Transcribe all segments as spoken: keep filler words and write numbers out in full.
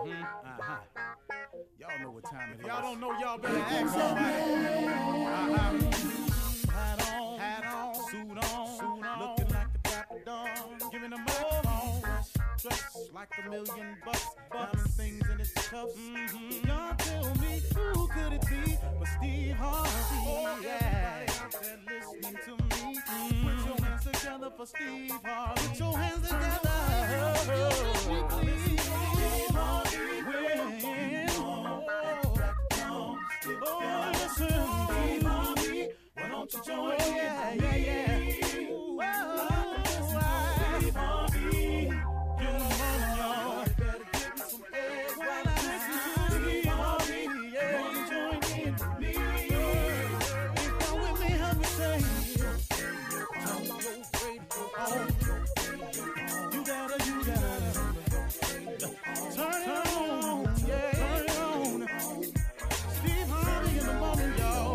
Mm-hmm. Uh-huh. Y'all know what time it is. Y'all don't know, y'all better ask somebody. Uh-huh. Hat on, hat on, suit on, suit on, looking like a dapper dawn, giving a microphone, dressed like a million bucks, diamond things in its cuffs. Mm-hmm. Y'all tell me who could it be but Steve Harvey? Oh, yeah. Everybody out there listening to me, mm-hmm. Put your hands together for Steve Harvey. Put your hands together. Steve Harvey. Oh, listen, Steve Harvey, why don't you join me? Yeah, yeah, yeah. Ooh, oh, Steve Harvey, get them on, y'all. You better give me some eggs while I listen to Steve Harvey. Yeah, you join in with me. If you're with me, help me say, turn your radio on. You gotta, you gotta turn it on, yeah. Turn it on. Steve Harvey in the morning, y'all.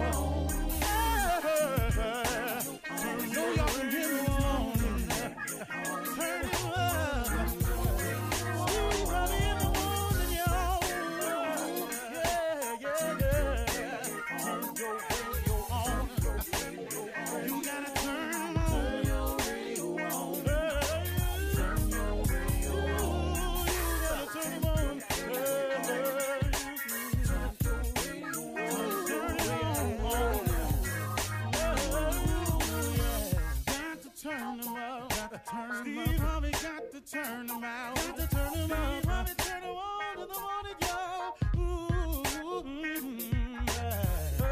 So y'all can hear me on. Turn it up. Steve Harvey in the morning, y'all. Yeah, yeah, yeah. Turn your radio on. You gotta turn on. Turn your radio on. Turn your radio on. You gotta turn them on. Turn them out. Steve Harvey got to turn them out. Got to turn them out. Steve Harvey turn them on to the morning, y'all. Ooh, mm-hmm, yeah.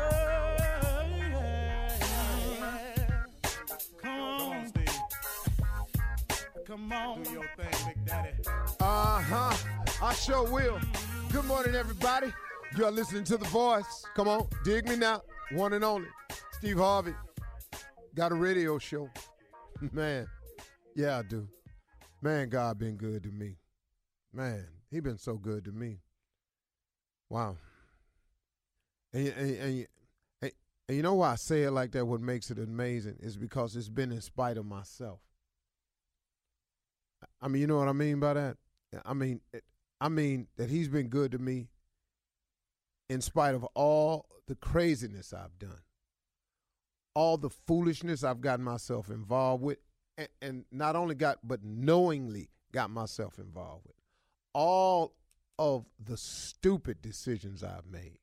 Yeah, yeah. Come on, Steve. Come on. Do your thing, Big Daddy. Uh-huh. I sure will. Good morning, everybody. You're listening to The Voice. Come on, dig me now. One and only. Steve Harvey. Got a radio show. Man, yeah, I do. Man, God been good to me. Man, he been so good to me. Wow. And, and, and, and, and you know why I say it like that, what makes it amazing, is because it's been in spite of myself. I mean, you know what I mean by that? I mean, I mean that he's been good to me in spite of all the craziness I've done. All the foolishness I've gotten myself involved with, and, and not only got, but knowingly got myself involved with. All of the stupid decisions I've made.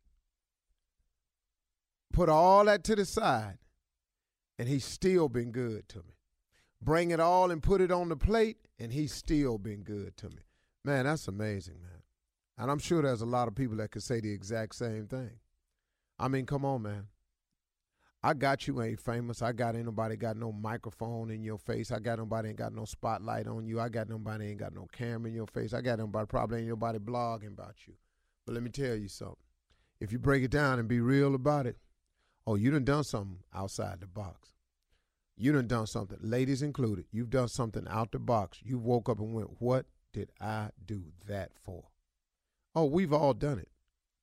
Put all that to the side, and he's still been good to me. Bring it all and put it on the plate, and he's still been good to me. Man, that's amazing, man. And I'm sure there's a lot of people that could say the exact same thing. I mean, come on, man. I got you ain't famous. I got ain't nobody got no microphone in your face. I got nobody ain't got no spotlight on you. I got nobody ain't got no camera in your face. I got nobody probably ain't nobody blogging about you. But let me tell you something. If you break it down and be real about it, oh, you done done something outside the box. You done done something, ladies included. You've done something out the box. You woke up and went, what did I do that for? Oh, we've all done it.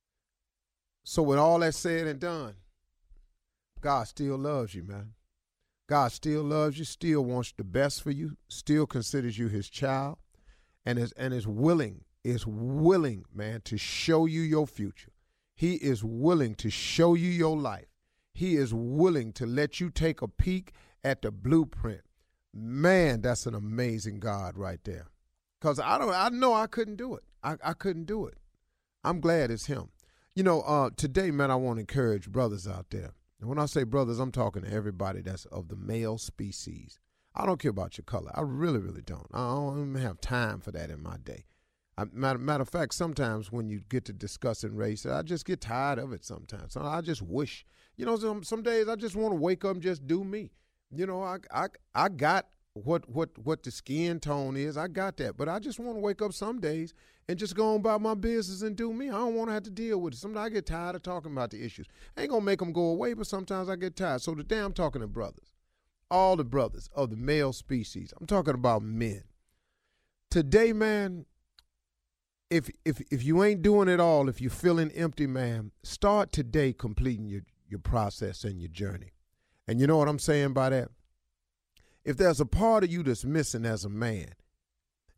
So with all that said and done, God still loves you, man. God still loves you, still wants the best for you, still considers you his child, and is and is willing, is willing, man, to show you your future. He is willing to show you your life. He is willing to let you take a peek at the blueprint. Man, that's an amazing God right there. Because I don't I know I couldn't do it. I, I couldn't do it. I'm glad it's him. You know, uh, today, man, I want to encourage brothers out there. And when I say brothers, I'm talking to everybody that's of the male species. I don't care about your color. I really, really don't. I don't even have time for that in my day. I, matter, matter of fact, sometimes when you get to discussing race, I just get tired of it sometimes. So I just wish, you know, some, some days I just want to wake up and just do me. You know, I I, I got what what what the skin tone is. I got that. But I just want to wake up some days and just go on about my business and do me. I don't want to have to deal with it. Sometimes I get tired of talking about the issues. I ain't going to make them go away, but sometimes I get tired. So today I'm talking to brothers, all the brothers of the male species. I'm talking about men. Today, man, if if if you ain't doing it all, if you're feeling empty, man, start today completing your, your process and your journey. And you know what I'm saying by that? If there's a part of you that's missing as a man,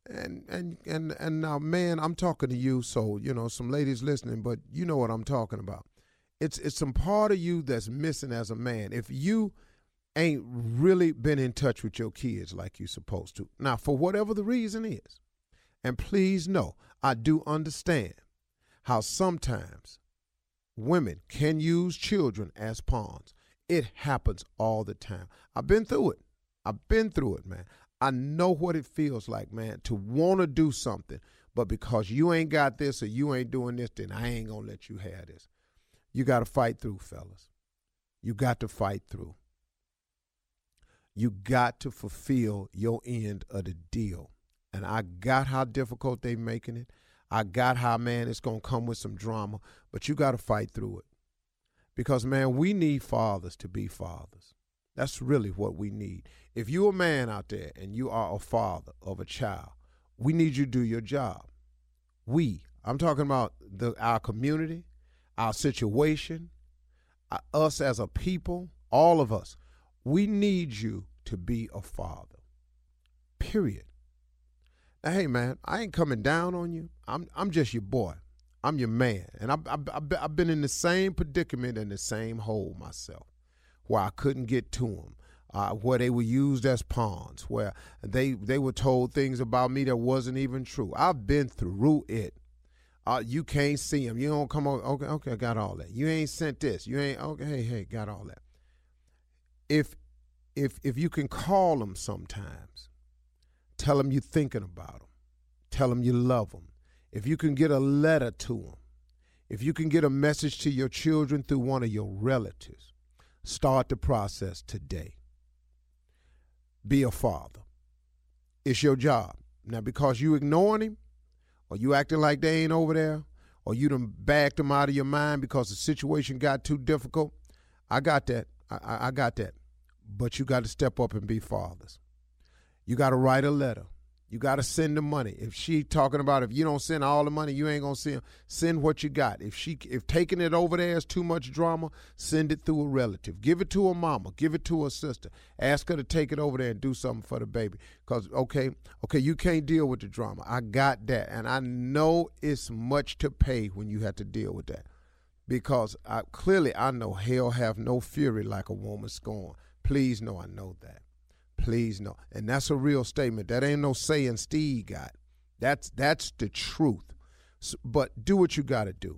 And and and and now, man, I'm talking to you, so you know some ladies listening, but you know what I'm talking about. It's it's some part of you that's missing as a man. If you ain't really been in touch with your kids like you're supposed to, now for whatever the reason is, and please know, I do understand how sometimes women can use children as pawns. It happens all the time. I've been through it. I've been through it, man. I know what it feels like, man, to want to do something, but because you ain't got this or you ain't doing this, then I ain't going to let you have this. You got to fight through, fellas. You got to fight through. You got to fulfill your end of the deal. And I got how difficult they making it. I got how, man, it's going to come with some drama, but you got to fight through it. Because, man, we need fathers to be fathers. That's really what we need. If you're a man out there and you are a father of a child, we need you to do your job. We, I'm talking about the, our community, our situation, uh, us as a people, all of us. We need you to be a father, period. Now, hey, man, I ain't coming down on you. I'm I'm just your boy. I'm your man. And I've, I've, I've been in the same predicament and the same hole myself, where I couldn't get to them, uh, where they were used as pawns, where they, they were told things about me that wasn't even true. I've been through it. Uh, you can't see them. You don't come over. Okay, okay, I got all that. You ain't sent this. You ain't, okay, hey, hey, got all that. If, if, if you can call them sometimes, tell them you're thinking about them. Tell them you love them. If you can get a letter to them, if you can get a message to your children through one of your relatives, start the process today. Be a father. It's your job. Now, because you ignoring him, or you acting like they ain't over there, or you done backed them out of your mind because the situation got too difficult, I got that. I, I got that. But you got to step up and be fathers. You got to write a letter. You got to send the money. If she talking about if you don't send all the money, you ain't going to send. Send what you got. If she, if taking it over there is too much drama, send it through a relative. Give it to her mama. Give it to her sister. Ask her to take it over there and do something for the baby. Because, okay, okay, you can't deal with the drama. I got that. And I know it's much to pay when you have to deal with that. Because I, clearly I know hell have no fury like a woman scorn. Please know I know that. Please no. And that's a real statement. That ain't no saying Steve got. That's that's the truth. So, but do what you got to do.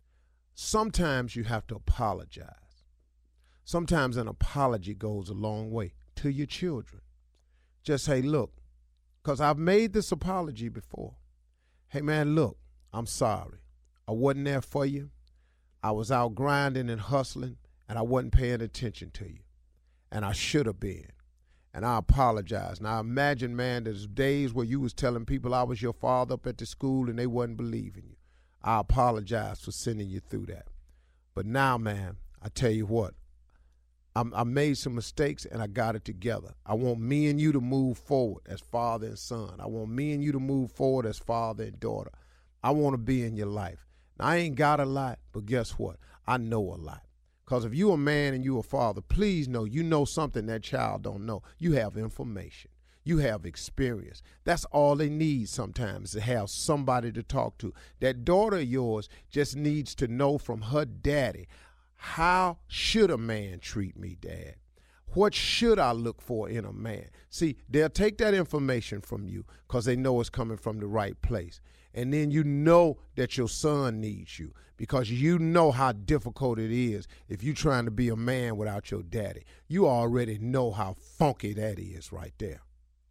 Sometimes you have to apologize. Sometimes an apology goes a long way to your children. Just say, look, because I've made this apology before. Hey, man, look, I'm sorry. I wasn't there for you. I was out grinding and hustling, and I wasn't paying attention to you. And I should have been. And I apologize. Now, imagine, man, there's days where you was telling people I was your father up at the school and they wasn't believing you. I apologize for sending you through that. But now, man, I tell you what, I'm, I made some mistakes and I got it together. I want me and you to move forward as father and son. I want me and you to move forward as father and daughter. I want to be in your life. Now, I ain't got a lot, but guess what? I know a lot. Because if you a man and you a father, please know you know something that child don't know. You have information. You have experience. That's all they need sometimes, to have somebody to talk to. That daughter of yours just needs to know from her daddy, how should a man treat me, Dad? What should I look for in a man? See, they'll take that information from you because they know it's coming from the right place. And then you know that your son needs you because you know how difficult it is if you're trying to be a man without your daddy. You already know how funky that is right there.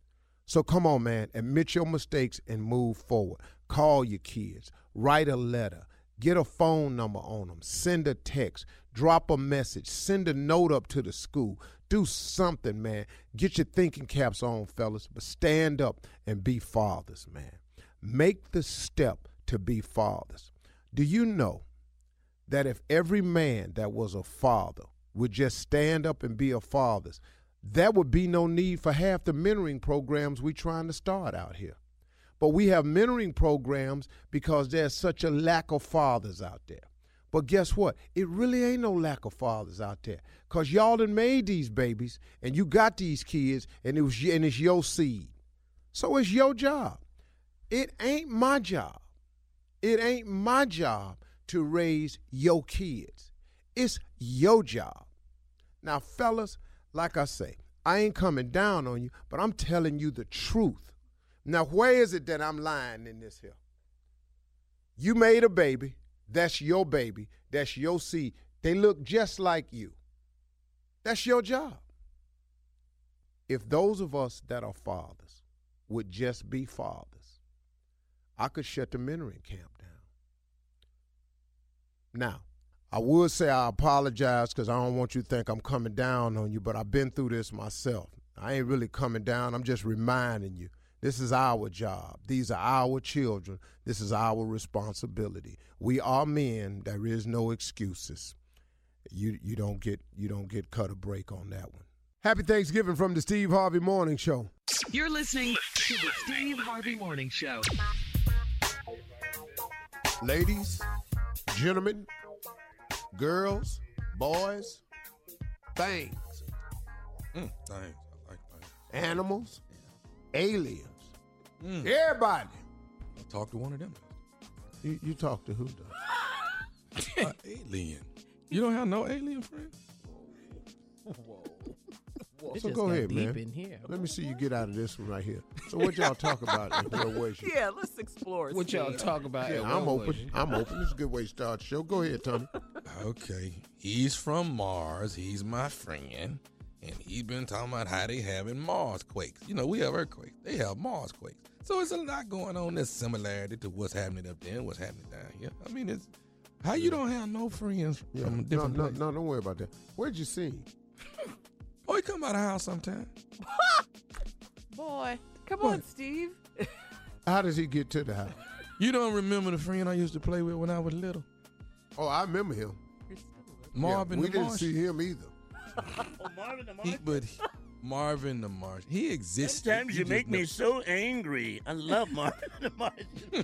So come on, man, admit your mistakes and move forward. Call your kids, write a letter, get a phone number on them, send a text, drop a message, send a note up to the school. Do something, man. Get your thinking caps on, fellas, but stand up and be fathers, man. Make the step to be fathers. Do you know that if every man that was a father would just stand up and be a father, there would be no need for half the mentoring programs we're trying to start out here. But we have mentoring programs because there's such a lack of fathers out there. But guess what? It really ain't no lack of fathers out there because y'all done made these babies and you got these kids and it was and it's your seed. So it's your job. It ain't my job. It ain't my job to raise your kids. It's your job. Now, fellas, like I say, I ain't coming down on you, but I'm telling you the truth. Now, where is it that I'm lying in this here? You made a baby. That's your baby. That's your seed. They look just like you. That's your job. If those of us that are fathers would just be fathers, I could shut the mentoring camp down. Now, I would say I apologize because I don't want you to think I'm coming down on you, but I've been through this myself. I ain't really coming down. I'm just reminding you. This is our job. These are our children. This is our responsibility. We are men. There is no excuses. You you don't get you don't get cut a break on that one. Happy Thanksgiving from the Steve Harvey Morning Show. You're listening to the Steve Harvey Morning Show. Ladies, gentlemen, girls, boys, things, Mm, thanks. I like things. animals, aliens, Mm. everybody. I talked to one of them. You, you talk to who, though? Uh, alien. You don't have no alien friends? It So just go got ahead, deep man. in here. Let me see you get out of this one right here. So what y'all talk about in World War? Yeah, let's explore. What y'all Steve. talk about? Yeah, at I'm World open. War? I'm open. This is a good way to start the show. Go ahead, Tony. Okay. He's from Mars. He's my friend. And he's been talking about how they having Mars quakes. You know, we have earthquakes. They have Mars quakes. So it's a lot going on. There's similarity to what's happening up there and what's happening down here. I mean, it's how you don't have no friends Yeah. from No, different no, places. no, don't worry about that. Where'd you see him? Oh, he come by the house sometime. Boy, come What? on, Steve. How does he get to the house? You don't remember the friend I used to play with when I was little? Oh, I remember him. Marvin yeah, we the didn't Martian. see him either. Oh, Marvin the He, Martian. but he- Marvin the Martian. He exists. Sometimes you make me so angry. I love Marvin the Martian.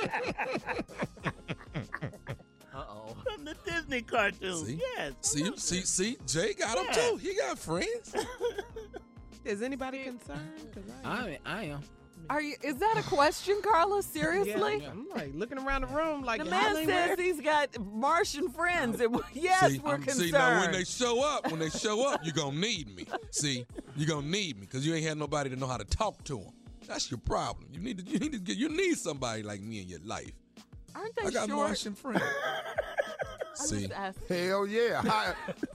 Uh-oh. From the Disney cartoon. See? Yes. I See, love see, that. see, Jay got him Yeah. too. He got friends. Is anybody concerned? 'Cause I, I, I am. are you? Is that a question, Carlos? Seriously? Yeah, I'm like looking around the room like The y'all man ain't says there? he's got Martian friends. And yes, see, we're um, concerned. see, now when they show up, when they show up, you're gonna need me. See, you're gonna need me because you ain't had nobody to know how to talk to them. That's your problem. You need to, you need to get, you need somebody like me in your life. Aren't they I got short? Martian friends. I'm See, just asking. Hell yeah. Hi-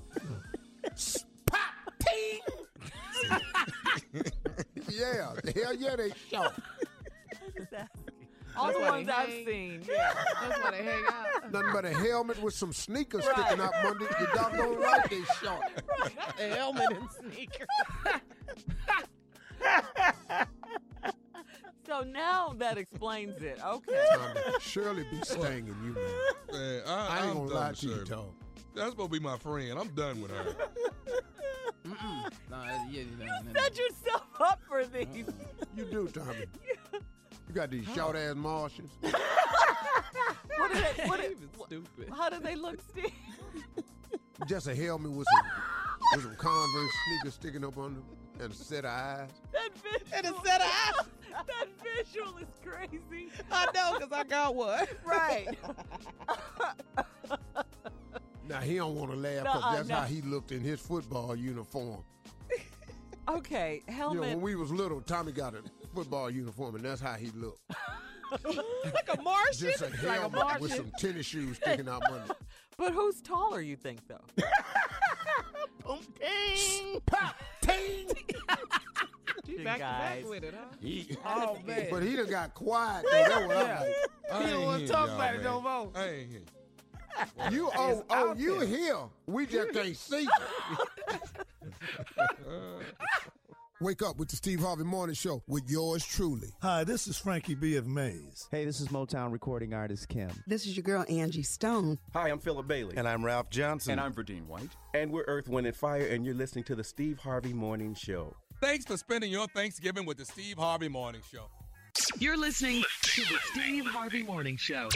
Pop, ting. Yeah, hell yeah, they short. I'm just asking. All That's the why ones they I've hang. seen. Yeah. That's why they hang out. Nothing but a helmet with some sneakers sticking out Monday. You doggone right they short. A helmet and sneakers. So now that explains it. Okay. Tommy, Shirley be stinging you, man. man, I, I ain't I'm gonna done lie with to you, Shirley. Tom. That's supposed to be my friend. I'm done with her. Mm-mm. Nah, yeah, nah, nah, nah. Set yourself up for these. You do, Tommy. You got these short ass Martians. What are they, what Steve are, is stupid. how do they look, Steve? Just a helmet with some with some Converse sneakers sticking up on them and a set of eyes. That visual, And a set of eyes. that visual is crazy. I know, because I got one. Right. Now he don't want to laugh because Nuh-uh, that's no. how he looked in his football uniform. Okay, You know, helmet. when we was little, Tommy got a football uniform, and that's how he looked. Like a Martian. Just a helmet with some tennis shoes sticking out under. But who's taller, you think, though? Boom, ting. Pop, ting. She You back to guys. back with it, huh? He- Oh, man. But he done got quiet. Though. That's what Yeah. I'm like. I He don't ain't wanna hear talk y'all, about it man. no more. I ain't hear. You oh oh out you there. here? We just can't see you. Wake up with the Steve Harvey Morning Show with yours truly. Hi, this is Frankie B of Maze. Hey, this is Motown recording artist Kim. This is your girl, Angie Stone. Hi, I'm Philip Bailey. And I'm Ralph Johnson. And I'm Verdine White. And we're Earth, Wind, and Fire, and you're listening to the Steve Harvey Morning Show. Thanks for spending your Thanksgiving with the Steve Harvey Morning Show. You're listening to the Steve Harvey Morning Show.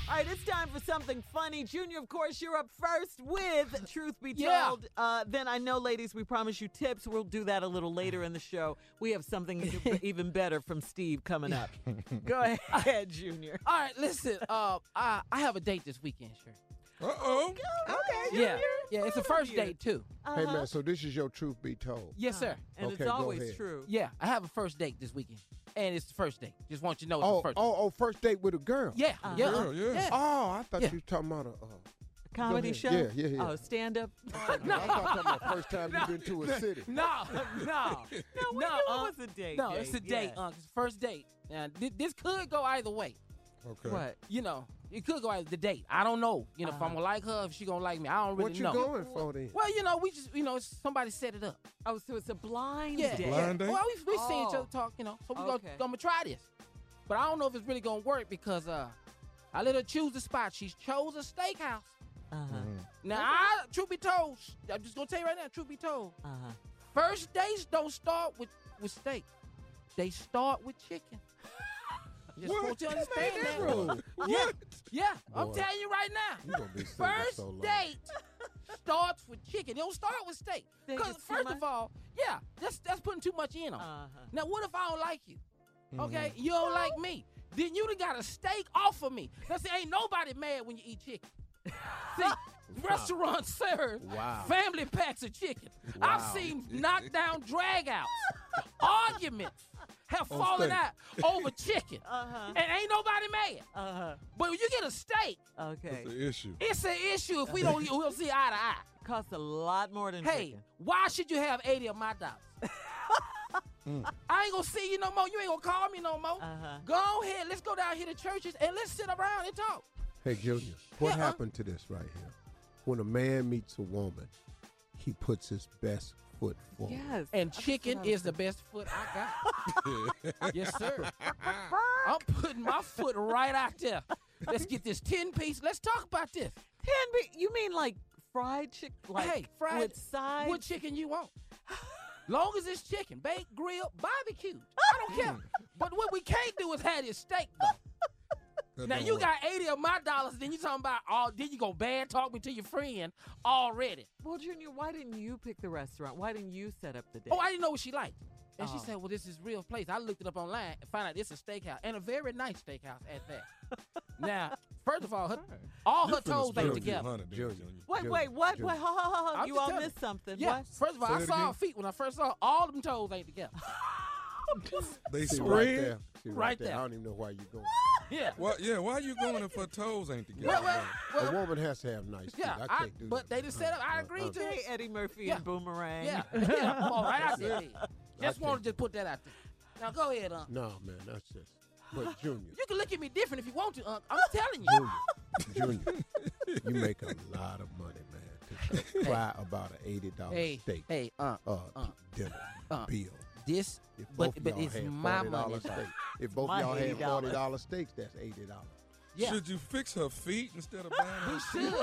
All right, it's time for something funny. Junior, of course, you're up first with Truth Be Yeah. Told. Uh, then I know, ladies, we promise you tips. We'll do that a little later in the show. We have something even better from Steve coming up. Go ahead, Junior. All right, listen. Uh, I I have a date this weekend, sure. Uh-oh. Okay, Yeah, Junior. yeah. It's a Proud of first you. date too. Hey, Uh-huh. man, so this is your truth be told. Yes, sir. And Okay, it's go always ahead. true. Yeah, I have a first date this weekend, and it's the first date. Just want you to know it's Oh, the first. oh, oh, first date with a girl. Yeah, Uh-huh. yeah, Girl, yeah. yeah. Oh, I thought Yeah. you were talking about a. Uh, Comedy Go show? ahead. Yeah, yeah, yeah. Oh, stand-up? I thought you were talking about first time you've been to a city. No, no, No, we no. knew it uh, was a date. no, it's a date. Yeah. Uh, it's first date. Now, thi- this could go either way. Okay. What? You know, it could go either the date. I don't know. You know, if I'm Uh-huh. gonna like her, if she gonna like me, I don't really What you know. going for then? Well, you know, we just, you know, it's, somebody set it up. Oh, so it's a blind Yeah, date. Blind date? Well, we we seen each Oh. other talk, you know, so we Okay. gonna, gonna try this. But I don't know if it's really gonna work because uh, I let her choose the spot. She chose a steakhouse. Uh-huh. Now, I, truth be told, I'm just gonna tell you right now, truth be told, Uh-huh. first dates don't start with, with steak. They start with chicken. Just What? want you to Who understand made that that. rule? Yeah, What? yeah. I'm Boy. telling you right now. You gonna be single First so long. date starts with chicken. It don't start with steak. Think Because it's too first much? of all, yeah, that's that's putting too much in on. it. Uh-huh. Now, what if I don't like you? Mm-hmm. Okay, you don't like me. Then you done got a steak off of me. Now, see, ain't nobody mad when you eat chicken. See, restaurants serve Wow. family packs of chicken. I've Wow. seen knockdown drag-outs. Arguments have On fallen steak. out over chicken. Uh-huh. And ain't nobody mad. Uh-huh. But when you get a steak, Okay. That's the issue. it's an issue if we don't, we don't see eye to eye. Costs a lot more than Hey, chicken. why should you have eighty of my dollars? I ain't gonna see you no more. You ain't gonna call me no more. Uh-huh. Go ahead. Let's go down here to churches and let's sit around and talk. Hey, Junior, what Yeah, uh- happened to this right here? When a man meets a woman, he puts his best foot forward. Yes. And That's chicken what I was is the best foot I got. Yes, sir. I'm putting my foot right out there. Let's get this ten piece. Let's talk about this. Ten be- you mean like fried chicken? Like hey, fried with sides? What chicken you want? Long as it's chicken, baked, grilled, barbecued. I don't care. But what we can't do is have this steak though. That Now don't you work. got eighty of my dollars, then you talking about all. Then you go bad talk me to your friend already. Well, Junior, why didn't you pick the restaurant? Why didn't you set up the date? Oh, I didn't know what she liked. And she Oh. said, well, this is real place. I looked it up online and found out it's a steakhouse, and a very nice steakhouse at that. Now, first of all, her, all You her finna toes spill ain't a few together. hundred there, Junior. Junior. Wait, Junior, wait, what? Junior. Wait, ho, ho, ho, ho. I'm You just all telling missed something. Yeah, What? first of all, Say I that saw again. her feet when I first saw her. All them toes ain't together. They See, spread. right there. See, right, Right there. there. I don't even know why you're going. Yeah. Well, yeah, why you going if her toes ain't together? Well, well, A well, woman has to have nice feet. yeah, I I, can't do but that. they just set up. I Uh, agree uh, to Hey, it. Eddie Murphy Yeah. and Boomerang. Yeah, yeah. Come on, right out there. I Just want can't. to just put that out there. Now go ahead, Unc. No, man, that's just. But Junior, You can look at me different if you want to, Unc. I'm telling you. Junior, Junior, you make a lot of money, man, to cry about an eighty dollar Hey, steak hey, Unc. uh, uh, dinner uh, bill. This, If but both but y'all it's had my forty dollar money. steak, if both My y'all had eighty dollars. forty dollar steaks, that's eighty dollars. Yeah. Should you fix her feet instead of buying her We should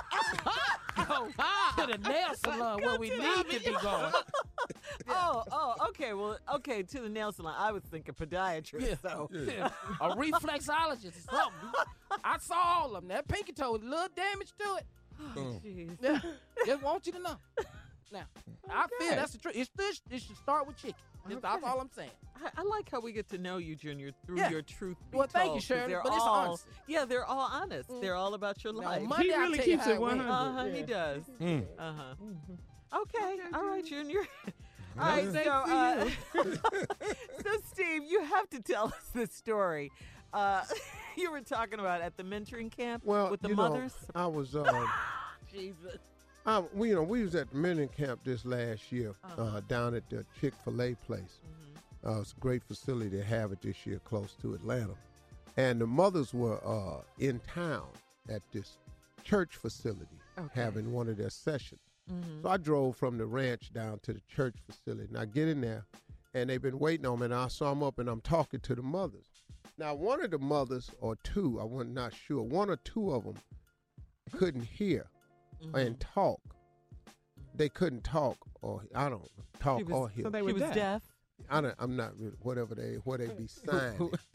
go to the nail salon where we need to be going. Oh, oh, okay. Well, okay, to the nail salon. I was thinking podiatrist. Yeah. So. Yeah. A reflexologist or something. I saw all of them. That pinky toe, a little damage to it. Mm. Jeez. Yeah. Just want you to know. Now, I feel Okay. that's the truth. It should, it should start with chicken. That's, that's Okay. all I'm saying. I, I like how we get to know you, Junior, through Yeah. your truth be Well, thank you, told, 'cause Shirley, they're but it's all, honest. Yeah, they're all honest. They're all about your Now, life. Monday, I'll really tell you keeps how it it went. one hundred. Uh-huh, he Yeah. does. Mm. Uh-huh. Okay, all right, Junior. All Yeah. right, so, uh, so, Steve, you have to tell us this story. Uh, you were talking about at the mentoring camp Well, with the you mothers. know, I was. Uh, Jesus. I, we, you know, we was at the mentoring camp this last year uh Uh-huh. down at the Chick-fil-A place. Uh, it's a great facility to have it this year, close to Atlanta. And the mothers were uh, in town at this church facility Okay. having one of their sessions. Mhm. So I drove from the ranch down to the church facility. And I get in there, and they've been waiting on me. And I saw them up, and I'm talking to the mothers. Now, one of the mothers, or two, I was not sure, one or two of them couldn't hear Mhm. and talk. They couldn't talk, or I don't know, talk She was- or hear. So they She were was deaf. deaf. I don't, I'm not really, whatever they, where they be signing.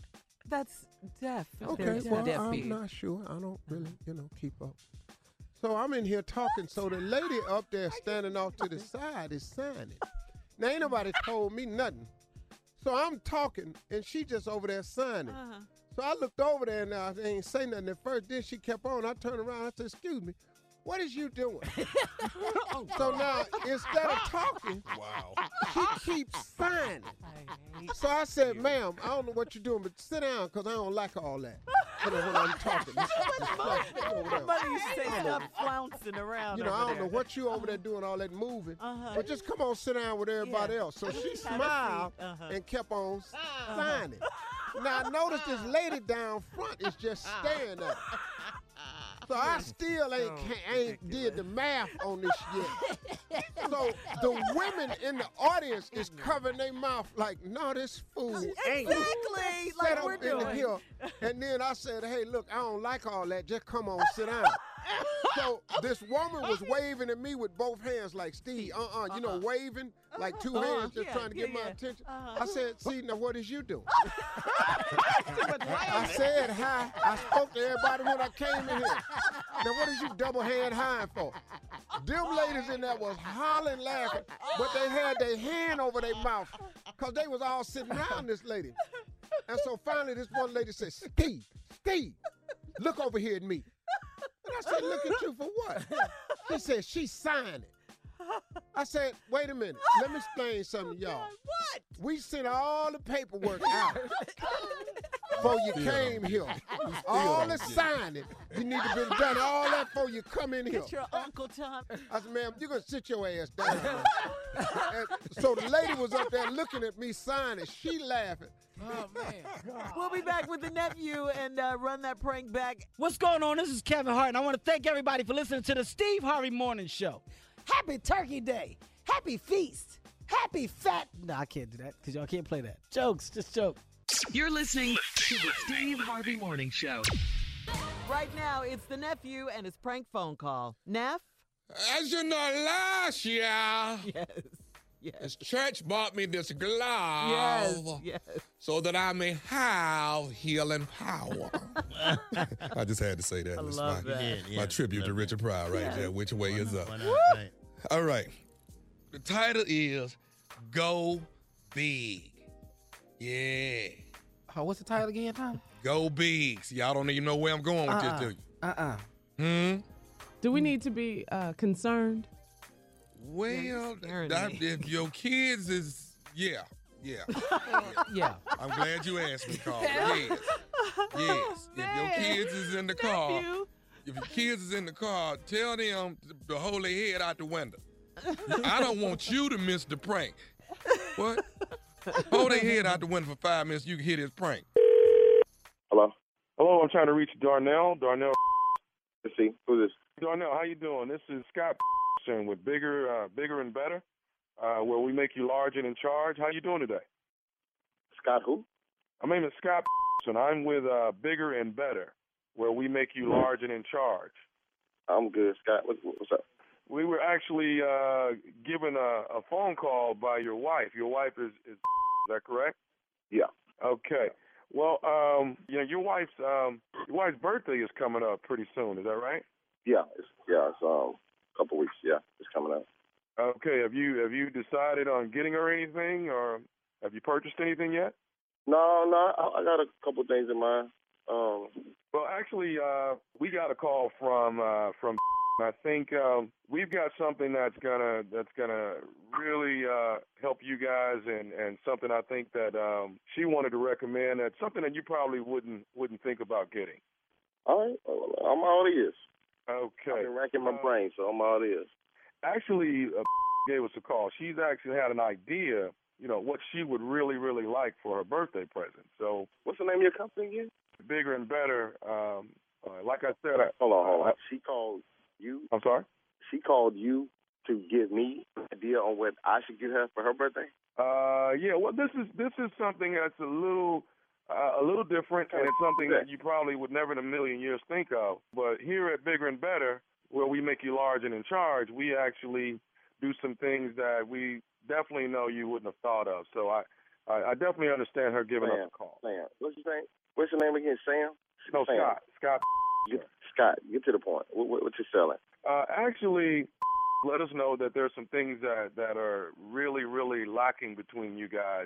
that's deaf. Okay, They're well, deaf I'm bees. not sure. I don't really, you know, keep up. So I'm in here talking. So the lady up there standing off to the side is signing. Now, ain't nobody told me nothing. So I'm talking, and she just over there signing. Uh-huh. So I looked over there, and I ain't say nothing at first. Then she kept on. I turned around. I said, excuse me, what is you doing? So now, instead of talking, Wow. she keeps signing. So I said, ma'am, I don't know what you're doing, but sit down because I don't like all that. You know, when I'm talking. Somebody used to say stop flouncing around. You know, over I don't there. know what you over there doing, all that moving. Uh-huh. But just come on, sit down with everybody Yeah. else. So she Have a smiled seat. Uh-huh. and kept on signing. Now I noticed this lady down front is just staring at her. So I still ain't ca- ain't did the math on this yet. So the women in the audience is covering their mouth like, no, this fool ain't Exactly, set like up we're in the doing. hill. And then I said, hey, look, I don't like all that. Just come on, sit down. So this woman was waving at me with both hands like, Steve, uh-uh, you know, waving like two Uh-huh. hands just Yeah, trying to yeah, get my yeah. attention. Uh-huh. I said, see, now what is you doing? I said hi. I spoke to everybody when I came in here. Now what is you double hand high for? Them ladies in there was hollering, laughing, but they had their hand over their mouth because they was all sitting around this lady. And so finally this one lady said, Steve, Steve, look over here at me. And I said, look at you for what? She said, she's signing. I said, wait a minute. Let me explain something to y'all. What? We sent all the paperwork out before you came here. All the signing. You need to be done all that before you come in here. Get your Uncle Tom. I said, ma'am, you're going to sit your ass down. And so the lady was up there looking at me signing. She laughing. Oh, man. We'll be back with the nephew and uh, run that prank back. What's going on? This is Kevin Hart, and I want to thank everybody for listening to the Steve Harvey Morning Show. Happy Turkey Day. Happy Feast. Happy Fat. No, I can't do that because y'all can't play that. Jokes, just jokes. You're listening to the Steve Harvey Morning Show. Right now, it's the nephew and his prank phone call. Neff? As you know, last year, Yes. Yes. this church bought me this glove Yes. Yes. so that I may have healing power. I just had to say that. I That's love my, that. Yeah, yeah. my tribute to Richard Pryor right there. Which way is up? Why not? Right. All right. The title is Go Big. Yeah. Oh, what's the title again, Tom? Go Big. See, y'all don't even know where I'm going with Uh-uh. this, do you? Uh-uh. Hmm? Do we need to be uh, concerned? Well, scaring that, me. if your kids is, yeah, yeah. Yeah. I'm glad you asked me, Carl. Yes. Yes. If your kids is in the car, Nephew. if your kids is in the car, tell them to hold their head out the window. I don't want you to miss the prank. What? Hold their head out the window for five minutes. You can hear this prank. Hello? Hello, I'm trying to reach Darnell. Darnell. Let's see. Who's this? Darnell, how you doing? This is Scott with Bigger uh, Bigger and Better, uh, where we make you large and in charge. How you doing today? Scott who? My name is Scott and I'm with uh, Bigger and Better, where we make you large and in charge. I'm good, Scott. What, what's up? We were actually uh, given a, a phone call by your wife. Your wife is, is, is that correct? Yeah. Okay. Well, um, you know, your wife's um, your wife's birthday is coming up pretty soon. Is that right? Yeah. It's, yeah. It's um, a couple weeks. Yeah, it's coming up. Okay. Have you have you decided on getting her anything, or have you purchased anything yet? No, no. I, I got a couple things in mind. Um, well, actually, uh, we got a call from uh, from. I think um, we've got something that's gonna that's gonna really uh, help you guys, and, and something I think that um, she wanted to recommend. That's something that you probably wouldn't wouldn't think about getting. All right, I'm all ears. Okay, I've been racking my brain, so I'm all ears. Actually, uh, gave us a call. She's actually had an idea, you know, what she would really really like for her birthday present. So, what's the name of your company again? Bigger and Better. Um, uh, like I said, I, hold on, hold on. She called. You? I'm sorry? She called you to give me an idea on what I should get her for her birthday? Uh, yeah. Well, this is this is something that's a little uh, a little different, and it's something that you probably would never in a million years think of. But here at Bigger and Better, where we make you large and in charge, we actually do some things that we definitely know you wouldn't have thought of. So I, I, I definitely understand her giving us a call. Man, what you think? What's your name again? Sam? No, Sam. Scott. Scott. Get, Scott, get to the point. What, what, what you selling? Uh, actually, let us know that there's some things that, that are really, really lacking between you guys.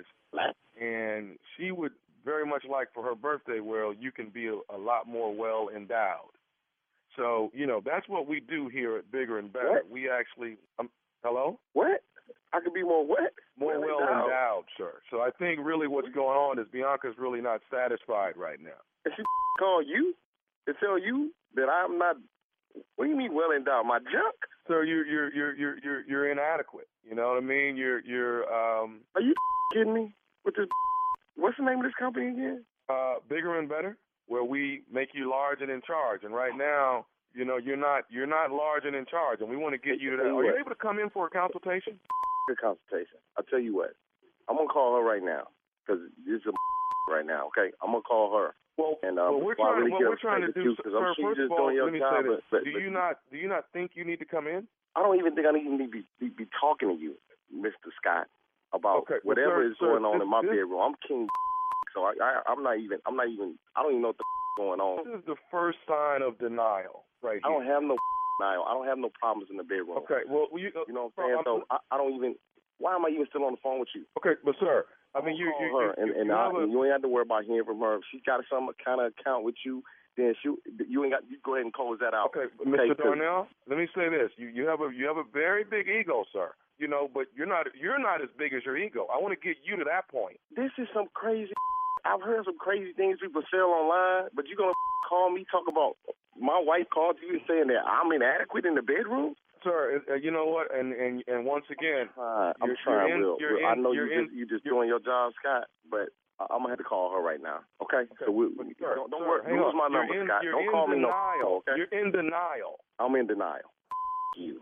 And she would very much like for her birthday, well, you can be a, a lot more well endowed. So, you know, that's what we do here at Bigger and Better. What? We actually, um, hello? What? I could be more what? More well, well endowed. endowed, sir. So I think really what's going on is Bianca's really not satisfied right now. And she call you to tell you that I'm not, what do you mean well endowed? My junk? So you're you're you're you're you're you're inadequate. You know what I mean? You're you're um Are you kidding me? With this, what's the name of this company again? Uh Bigger and Better, where we make you large and in charge. And right now, you know, you're not you're not large and in charge, and we want to get you to that. Are you able to come in for a consultation? A consultation. I'll tell you what. I'm gonna call her right now because this is a right now. Okay, I'm gonna call her. Well, and, uh, well we're well, trying. Really what we're trying to do, because sir. I'm sure First just of all, doing your let me job, say this: but, but, Do but, you not do you not think you need to come in? I don't even think I need to be, be, be talking to you, Mister Scott, about okay, whatever well, sir, is going sir, on this, in my this, bedroom. I'm king, so I, I I'm not even I'm not even I don't even know what the going on. This is the first sign of denial, right here. I don't have no denial. I don't have no problems in the bedroom. Okay, well, you, uh, you know what I'm saying? So I, I don't even. Why am I even still on the phone with you? Okay, but sir, I mean, you call you, her, you, and, you, and, you, I, a, and you ain't have to worry about hearing from her. If she got some kind of account with you, then she you ain't got. You go ahead and close that out. Okay, okay Mister Darnell, let me say this: you you have a you have a very big ego, sir. You know, but you're not you're not as big as your ego. I want to get you to that point. This is some crazy. I've heard some crazy things people sell online, but you're gonna call me talk about my wife called you saying that I'm inadequate in the bedroom. Sir, uh, you know what? And and and once again, uh, I'm you're, trying, you're in, Will. You're Will. I in, know you're you in, just you just doing your job, Scott. But I'm gonna have to call her right now. Okay. okay. So we, but, sir, don't don't sir, worry. hang Lose on. my You're number, in, Scott. You're Don't in call me denial. no. Okay. You're in denial. I'm in denial. You.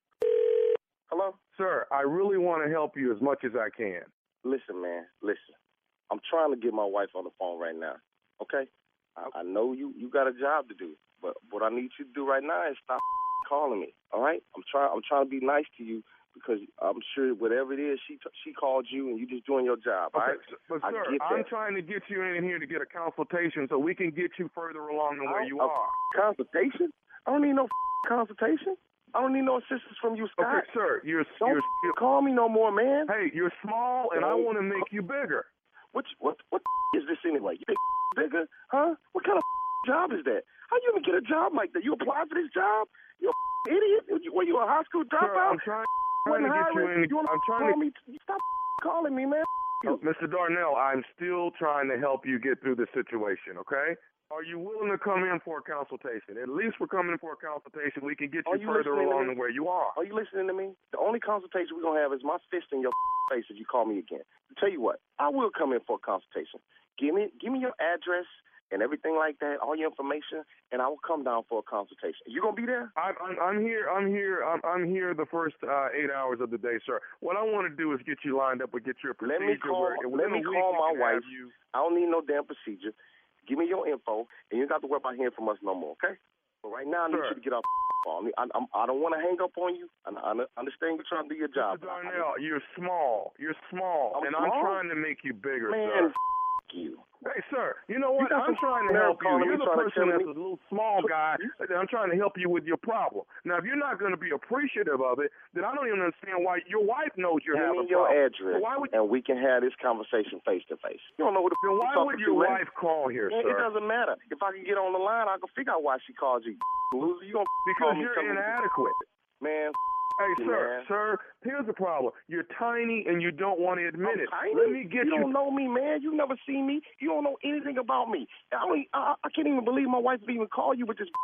Hello, sir. I really want to help you as much as I can. Listen, man. Listen. I'm trying to get my wife on the phone right now. Okay. I, I know you you got a job to do, but what I need you to do right now is stop calling me. All right. I'm trying. I'm trying to be nice to you. Because I'm sure whatever it is, she t- she called you and you just doing your job. Okay, all right? but I sir, get I'm that. trying to get you in here to get a consultation so we can get you further along than where you a are. Consultation? I don't need no consultation. I don't need no assistance from you, Scott. Okay, sir, you're don't you're, you're call me no more, man. Hey, you're small, and I want to make you bigger. What what what is this anyway? You think bigger, huh? What kind of job is that? How you even get a job like that? You apply for this job? You a idiot? Were you a high school dropout? Sir, I'm trying. Trying to get you in. You I'm trying call to me. Stop calling me, man. Oh, Mister Darnell, I'm still trying to help you get through the situation. Okay? Are you willing to come in for a consultation? At least we're coming in for a consultation. We can get you, you further along than where you are. Are you listening to me? The only consultation we're gonna have is my fist in your face if you call me again. To tell you what, I will come in for a consultation. Give me, give me your address and everything like that, all your information, and I will come down for a consultation. You gonna be there? I'm, I'm, I'm here. I'm here. I'm, I'm here the first uh, eight hours of the day, sir. What I want to do is get you lined up and get your procedure. Let me call. Where, let me call my wife. You... I don't need no damn procedure. Give me your info, and you don't have to worry about hearing from us no more, okay? But right now, I need sir. you to get off the phone. I, I'm, I don't want to hang up on you. I, I understand you're trying to do your job. Mister Darnell, you're small. You're small, I'm and small? I'm trying to make you bigger, Man, sir. F- you. Hey, sir, you know what? You I'm trying to help you. You're the person that's me. a little small guy, and I'm trying to help you with your problem. Now, if you're not going to be appreciative of it, then I don't even understand why your wife knows you're Give having me your problem. address, So why would you... and we can have this conversation face to face. You don't know who the Then why f- would your to, wife man. call here, Man, sir? It doesn't matter. If I can get on the line, I can figure out why she called you. Loser, you gonna Because call me you're inadequate. Man, Hey, you, sir, man. sir, here's the problem. You're tiny and you don't want to admit I'm it. tiny? Let me get you. you. You don't know me, man. You never seen me. You don't know anything about me. I, don't, I, I can't even believe my wife would even call you with this.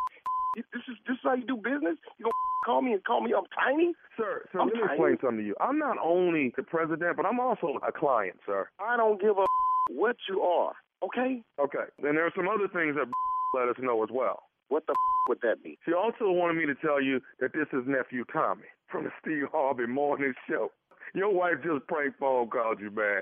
This is this is how you do business? You gonna call me and call me I'm tiny? Sir, sir, I'm let me tiny. explain something to you. I'm not only the president, but I'm also a client, sir. I don't give a what you are, okay? Okay. Then there are some other things that let us know as well. What the would that be? She also wanted me to tell you that this is nephew Tommy from the Steve Harvey Morning Show. Your wife just prank phone called you, man.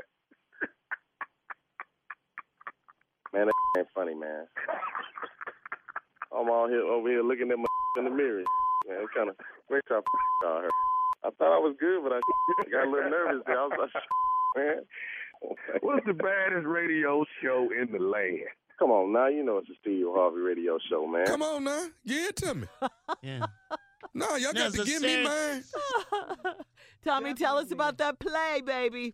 Man, that ain't funny, man. I'm all here over here looking at my in the mirror. Man, it kind of great time call her. I thought I was good, but I got a little nervous there. I was like, man. What's the baddest radio show in the land? Come on now, you know it's the Steve Harvey Radio Show, man. Come on now, give it to me. Yeah. No, y'all got to give me mine. Tommy, tell us about that play, baby.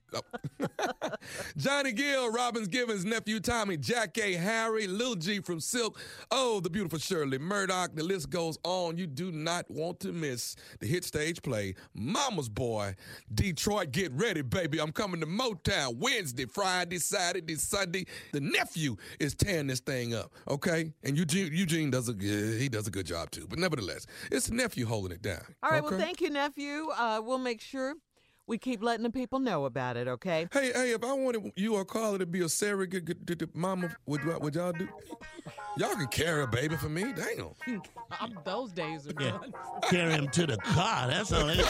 Johnny Gill, Robbins Givens' nephew Tommy, Jack A. Harry, Lil G from Silk, oh, the beautiful Shirley Murdoch. The list goes on. You do not want to miss the hit stage play, Mama's Boy. Detroit, get ready, baby. I'm coming to Motown Wednesday, Friday, Saturday, Sunday. The nephew is tearing this thing up, okay? And Eugene, Eugene does a he does a good job too. But nevertheless, it's the nephew holding it down. All right, okay? well, thank you, nephew. Uh, we'll make sure we keep letting the people know about it, okay? Hey, hey, if I wanted you or Carla to be a surrogate g- g- g- mama, would, y- would y'all do? Y'all can carry a baby for me. Damn. Those days are Yeah. gone. Carry him to the car. That's all it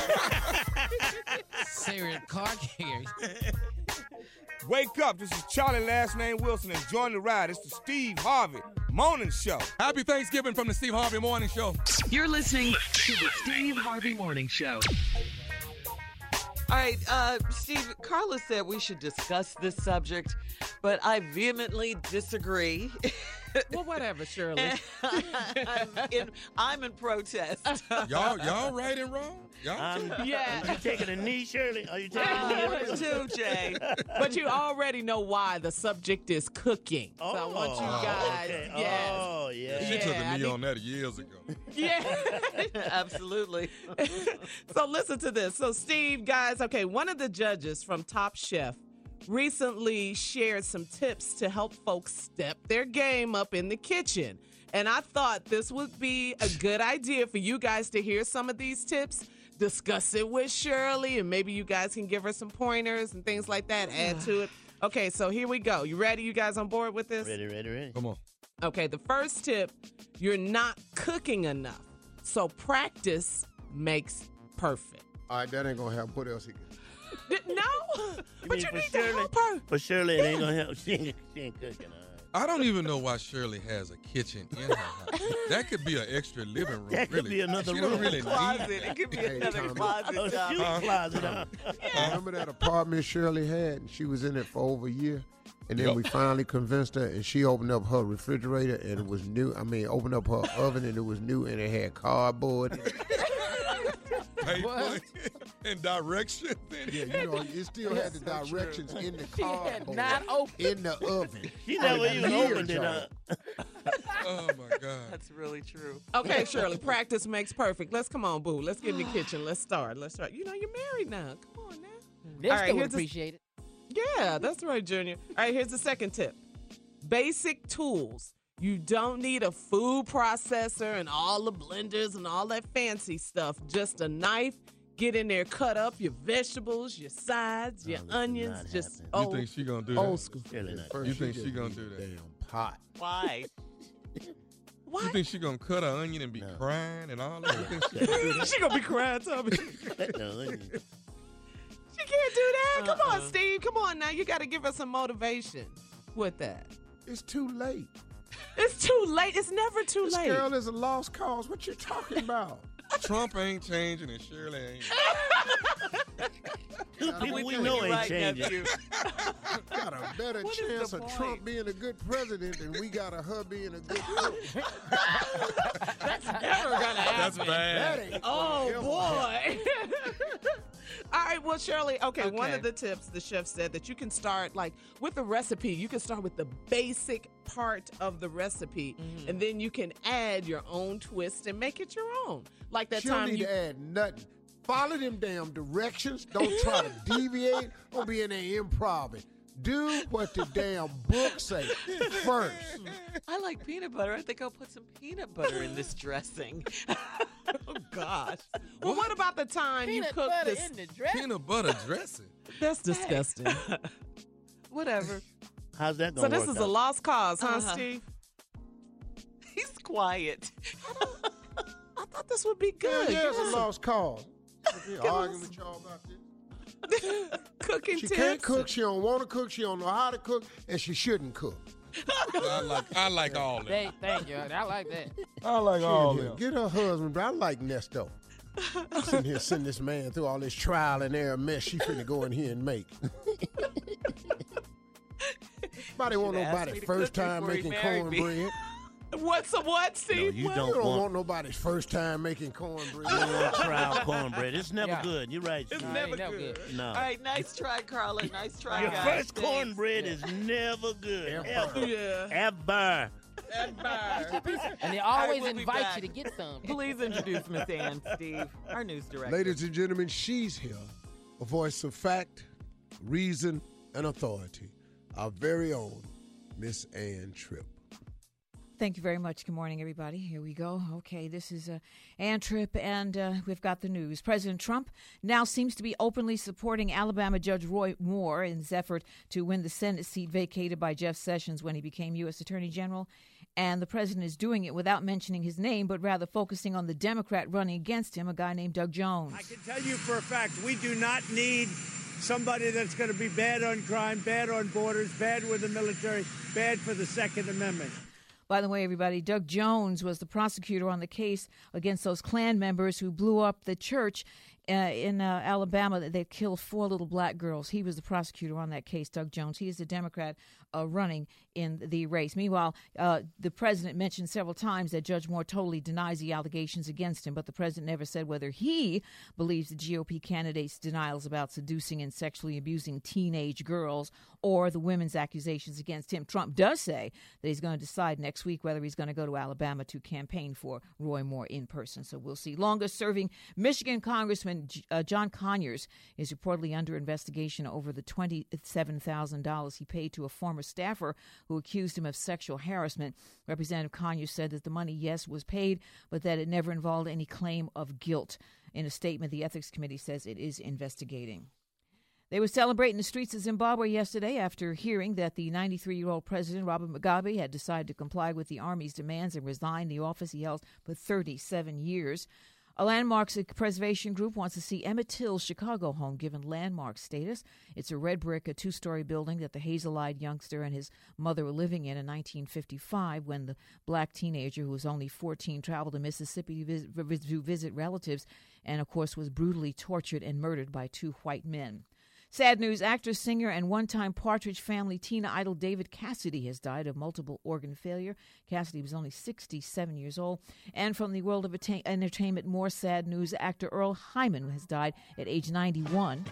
Serious car carriers. Wake up. This is Charlie, last name Wilson, and join the ride. It's the Steve Harvey Morning Show. Happy Thanksgiving from the Steve Harvey Morning Show. You're listening to the Steve Harvey Morning Show. All right, uh, Steve, Carla said we should discuss this subject, but I vehemently disagree. Well, whatever, Shirley. I'm, in, I'm in protest. Y'all, y'all right and wrong? Y'all I'm, Yeah. Are you taking a knee, Shirley? Are you taking a knee? Yours too, Jay. But you already know why the subject is cooking. Oh, so I want you guys. okay. Yes. Oh, yeah. She took Yeah, a I knee need- on that years ago. Yeah. Absolutely. So listen to this. So Steve, guys, okay, one of the judges from Top Chef recently shared some tips to help folks step their game up in the kitchen. And I thought this would be a good idea for you guys to hear some of these tips, discuss it with Shirley, and maybe you guys can give her some pointers and things like that, add to it. Okay, so here we go. You ready? You guys on board with this? Ready, ready, ready. Come on. Okay, the first tip, you're not cooking enough. So practice makes perfect. All right, that ain't gonna help. What else he got? No, You but mean you for need Shirley? to help her. For Shirley, it ain't going to help. She ain't, she ain't cooking. All right. I don't even know why Shirley has a kitchen in her house. That could be an extra living room. That could really. be another she don't room. really Closet. need It could be Hey, another Tommy. closet. Oh, Tommy. shoe closet, huh? Remember that apartment Shirley had, and she was in it for over a year, and then Yup. we finally convinced her, and she opened up her refrigerator, and it was new. I mean, opened up her oven, and it was new, and it had cardboard. paper and directions. Yeah, you know, it still had the directions in the cardboard, Not open. in the oven. She never even Years, opened it y'all. up. Oh my God. That's really true. Okay, Shirley, practice makes perfect. Let's come on, boo. Let's get in the kitchen. Let's start. Let's start. You know, you're married now. Come on now. They All right, still would here's the- appreciate it. Yeah, that's right, Junior. All right, here's the second tip. Basic tools. You don't need a food processor and all the blenders and all that fancy stuff. Just a knife. Get in there, cut up your vegetables, your sides, your this is onions. not Just happening. old, You think she gonna do old that? school. Really not. First, You think just she gonna need do a that? Damn pot. Why? You think she gonna cut her onion and be No. crying and all that? You think she gonna do that? She gonna be crying, Tommy. No, onion. She can't do that. Come on, Uh-uh. Steve. Come on now. You got to give us some motivation with that. It's too late. It's too late. It's never too This late. girl is a lost cause. What you talking about? Trump ain't changing and Shirley ain't. Two people we doing know you ain't right, changing. nephew. Got a better What is chance the of point? Trump being a good president than we got of her being a good cook. That's never gonna happen. That's bad. That ain't Oh gonna ever boy. All right, well, Shirley, okay, one Okay. of the tips the chef said that you can start like with the recipe. You can start with the basic part of the recipe, Mm-hmm. and then you can add your own twist and make it your own. Like that She don't time need you to add nothing. Follow them damn directions. Don't try to deviate. Don't be in there improv. Do what the damn book say first. I like peanut butter. I think I'll put some peanut butter in this dressing. Oh gosh. Well, what about the time you Peanut cook butter this? in the dress. Peanut butter dressing. That's disgusting. Whatever. How's that So going to this work is a out? lost cause, huh, Uh-huh. Steve? He's quiet. I thought this would be Yeah, good. yeah, it's Give a us lost cause. Be us arguing with y'all about this. some cooking She tips. can't cook. She don't want to cook. She don't know how to cook, and she shouldn't cook. I like I like all that. Thank, thank you. I like that. I like all Shit, that. Get her husband, but I like Nesto. Sitting here, sending this man through all this trial and error mess she finna go in here and make. Nobody want Should've asked nobody me to first cook time before he making married me. cornbread. What's a what, Steve? you Well, don't you don't want- want nobody's first time making cornbread. You don't want trial cornbread. It's never Yeah. good. You're right. It's Steve. never no good. good. No. All right, nice try, Carla. Nice try, Your guys. first Thanks. cornbread is never good. Ever. Ever. Yeah. Ever. And they All right, always we'll be invite back. you to get some. Please introduce Miss Ann, Steve, our news director. Ladies and gentlemen, she's here. A voice of fact, reason, and authority. Our very own Miss Ann Tripp. Thank you very much. Good morning, everybody. Here we go. Okay, this is uh, Ann Tripp, and uh, we've got the news. President Trump now seems to be openly supporting Alabama Judge Roy Moore in his effort to win the Senate seat vacated by Jeff Sessions when he became U S Attorney General. And the president is doing it without mentioning his name, but rather focusing on the Democrat running against him, a guy named Doug Jones. I can tell you for a fact, we do not need somebody that's going to be bad on crime, bad on borders, bad with the military, bad for the Second Amendment. By the way, everybody, Doug Jones was the prosecutor on the case against those Klan members who blew up the church uh, in uh, Alabama that they killed four little black girls. He was the prosecutor on that case, Doug Jones. He is a Democrat uh, running in the race. Meanwhile, uh, the president mentioned several times that Judge Moore totally denies the allegations against him, but the president never said whether he believes the G O P candidate's denials about seducing and sexually abusing teenage girls or the women's accusations against him. Trump does say that he's going to decide next week whether he's going to go to Alabama to campaign for Roy Moore in person. So we'll see. Longest-serving Michigan Congressman uh, John Conyers is reportedly under investigation over the twenty-seven thousand dollars he paid to a former staffer who accused him of sexual harassment. Representative Conyers said that the money, yes, was paid, but that it never involved any claim of guilt. In a statement, the Ethics Committee says it is investigating. They were celebrating the streets of Zimbabwe yesterday after hearing that the ninety-three-year-old president, Robert Mugabe, had decided to comply with the army's demands and resign the office he held for thirty-seven years. A landmarks preservation group wants to see Emmett Till's Chicago home given landmark status. It's a red brick, a two-story building that the hazel-eyed youngster and his mother were living in in nineteen fifty-five when the black teenager, who was only fourteen, traveled to Mississippi to visit, to visit relatives and, of course, was brutally tortured and murdered by two white men. Sad news, actor, singer, and one-time Partridge Family teen idol David Cassidy has died of multiple organ failure. Cassidy was only sixty-seven years old. And from the world of atta- entertainment, more sad news, actor Earl Hyman has died at age ninety-one.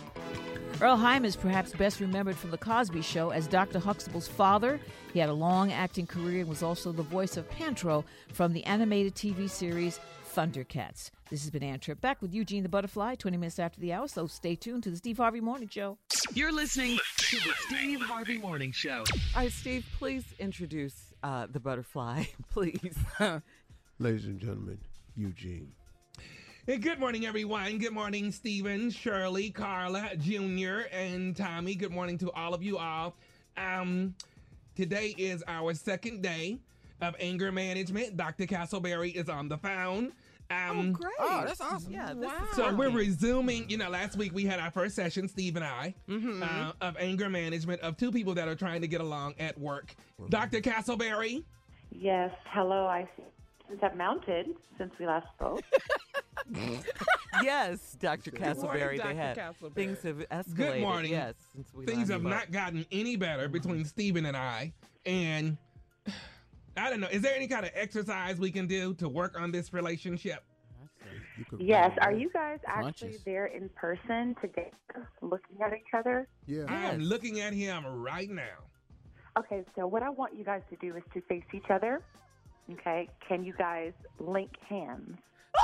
Earl Hyman is perhaps best remembered from The Cosby Show as Doctor Huxtable's father. He had a long acting career and was also the voice of Pantro from the animated T V series Thundercats. This has been Ann Tripp, back with Eugene the Butterfly, twenty minutes after the hour, so stay tuned to the Steve Harvey Morning Show. You're listening to the Steve Harvey Morning Show. All right, Steve, please introduce uh, the butterfly, please. Ladies and gentlemen, Eugene. Hey, good morning, everyone. Good morning, Stephen, Shirley, Carla, Junior, and Tommy. Good morning to all of you all. Um, today is our second day of anger management. Doctor Castleberry is on the phone. Um, oh, great. Oh, that's awesome. Yeah, this Wow. is So working. we're resuming, you know, last week we had our first session, Steve and I, Mhm. uh, of anger management of two people that are trying to get along at work. Doctor Castleberry. Yes, hello. I since I've mounted since we last spoke. Yes, Doctor Castleberry, Doctor they had Castleberry. things have escalated. Good morning. Yes, since we Things last have spoke. not gotten any better between Stephen and I. And I don't know, is there any kind of exercise we can do to work on this relationship? Yes, are you guys actually Conscious. there in person together, looking at each other? Yeah. I am looking at him right now. Okay, so what I want you guys to do is to face each other. Okay, can you guys link hands?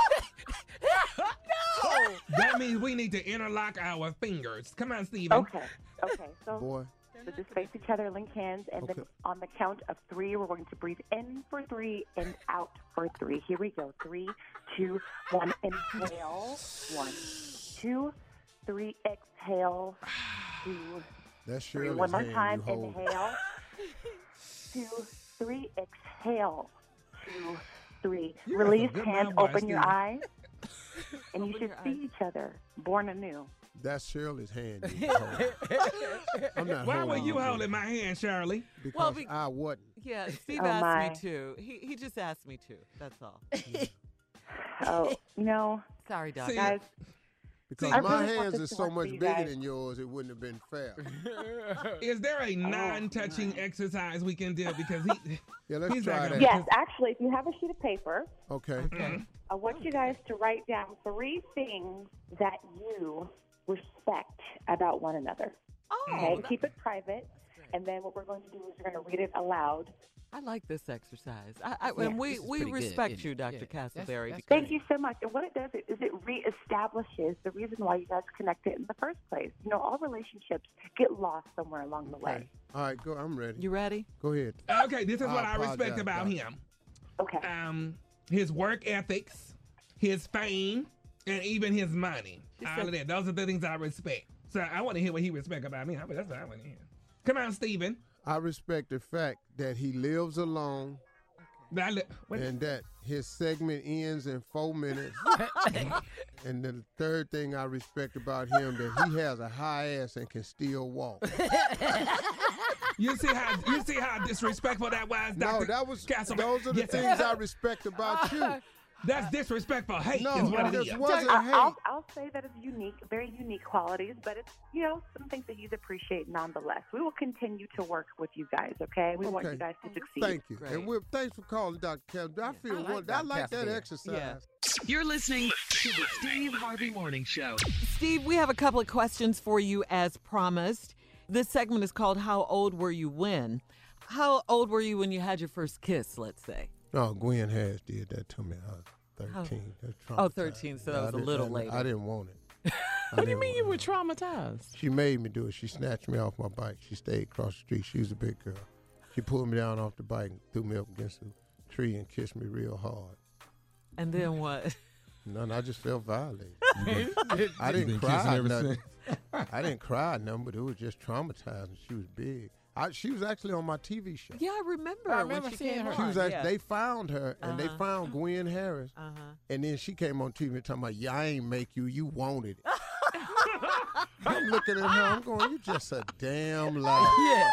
No! That means we need to interlock our fingers. Come on, Stephen. Okay, okay, so, Boy. so just face each other, link hands, and then Okay. on the count of three, we're going to breathe in for three and out for three. Here we go. Three, two, one. Inhale. One, two, three. Exhale. Two, That's three. Shirley's One more hand time. you hold. Inhale. Two, three. Exhale. Two, three. You got some Release good hands. mouth by Open your Steve. eyes. And you should see each other. Born anew. That's Shirley's hand. You hold. I'm not Why were holding you it. holding my hand, Shirley? Because Well, be- I wasn't. Yeah, Steve Oh, asked my. me to. He he just asked me to. That's all. Oh, you know, Sorry, Doc. guys, Because See, my I really hands want are this to so work much for you bigger guys. than yours, it wouldn't have been fair. Is there a non-touching exercise we can do? Because he, yeah, let's he's try not that. gonna- Yes, actually, if you have a sheet of paper, Okay. I want you guys to write down three things that you respect about one another. Oh, Okay, that- keep it private. And then what we're going to do is we're going to read it aloud. I like this exercise. I, I, Yeah. and we, This is we pretty good, respect isn't you, it? Doctor Castleberry. Thank you so much. And what it does is it reestablishes the reason why you guys connected in the first place. You know, all relationships get lost somewhere along the way. All right, go. I'm ready. You ready? Go ahead. Okay, this is what I, respect apologize, about doctor. him. Okay. Um, his work ethics, his fame, and even his money. All of that. Those are the things I respect. So I want to hear what he respect about me. I mean, that's what I want to hear. Come on, Stephen. I respect the fact that he lives alone That li- what- and that his segment ends in four minutes. And the third thing I respect about him that he has a high ass and can still walk. You see how you see how disrespectful that was, Doctor No, that was Castleberry? those are the Yes. things I respect about you. That's disrespectful. Hate No, is what it this is. wasn't I- hate. I'll, I'll say that it's unique, very unique qualities, but it's, you know, some things that he's appreciate nonetheless. We will continue to work with you guys, okay? We want you Okay. guys to succeed. Thank you. And we're, thanks for calling, Doctor Kevin. I feel like one. I Doctor like that Castleberry. exercise. You're listening to the Steve Harvey Morning Show. Steve, we have a couple of questions for you as promised. This segment is called How Old Were You When? How old were you when you had your first kiss, let's say? No, Gwen Harris did that to me. I was thirteen. That's Oh, traumatized. thirteen, so that I was a didn't- little I, later. I didn't want it. What do you mean you were traumatized? She made me do it. She snatched me off my bike. She stayed across the street. She was a big girl. She pulled me down off the bike and threw me up against a tree and kissed me real hard. And then what? None. I just felt violated. I You've didn't been cry kissing ever nothing. I didn't cry nothing, but it was just traumatizing. She was big. I, she was actually on my T V show. Yeah, I remember. I remember when she seeing came her. She was on, actually, yeah. they found her, and they Uh-huh. found Gwen Harris. Uh-huh. And then she came on T V talking about, yeah, I ain't make you, you wanted it. I'm looking at her, I'm going, you just a damn liar. Yeah.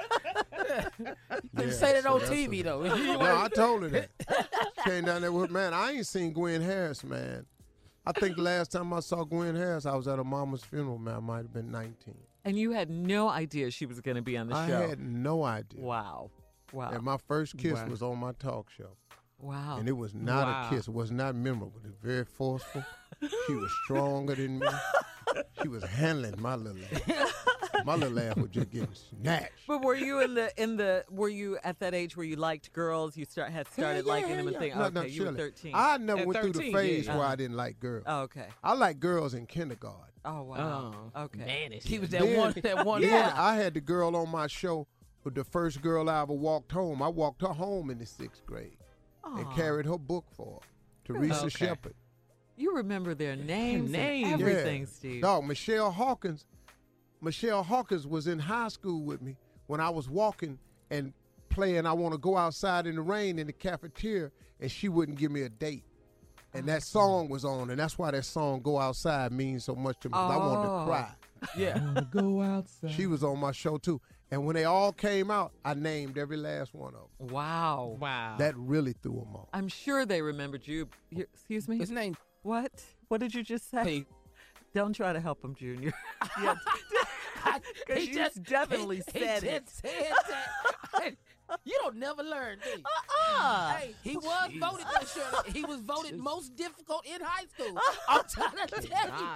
You couldn't Yeah, say that so on that's T V, a- though. No, I told her that. She came down there with, man, I ain't seen Gwen Harris, man. I think the last time I saw Gwen Harris, I was at her mama's funeral, man. I might have been nineteen. And you had no idea she was going to be on the I show. had no idea. Wow. Wow. And my first kiss Wow. was on my talk show. Wow. And it was not Wow. a kiss. It was not memorable. It was very forceful. She was stronger than me. She was handling my little ass. My little ass was just getting snatched. But were you in the in the were you at that age where you liked girls? You start had started Yeah, liking yeah, them and yeah. thinking, No, okay, no, you were Shirley, thirteen. I never At went through the thirteen, phase yeah. where I didn't like girls. Oh, okay. I liked girls in kindergarten. Oh wow. okay. He was that Then- one. That one. Then I had the girl on my show, with the first girl I ever walked home. I walked her home in the sixth grade and Aw. carried her book for her, Teresa Okay. Shepard. You remember their names, names. and everything, Yeah. Steve. Dog, Michelle Hawkins. Michelle Hawkins was in high school with me when I was walking and playing I Want to Go Outside in the Rain in the cafeteria, and she wouldn't give me a date. And that song was on, and that's why that song Go Outside means so much to me. 'Cause I wanted Oh. to cry. Yeah. Go outside. She was on my show too. And when they all came out, I named every last one of them. Wow. Wow. That really threw them off. I'm sure they remembered you. you excuse me? His name. What? What did you just say? Hey. Don't try to help him, Junior. Yeah. Because He you just- definitely he- said he it. just said that. You don't never learn, do you? Uh-uh. Hey, he was voted, though, Shirley. He was voted most difficult in high school. I'm trying to tell you.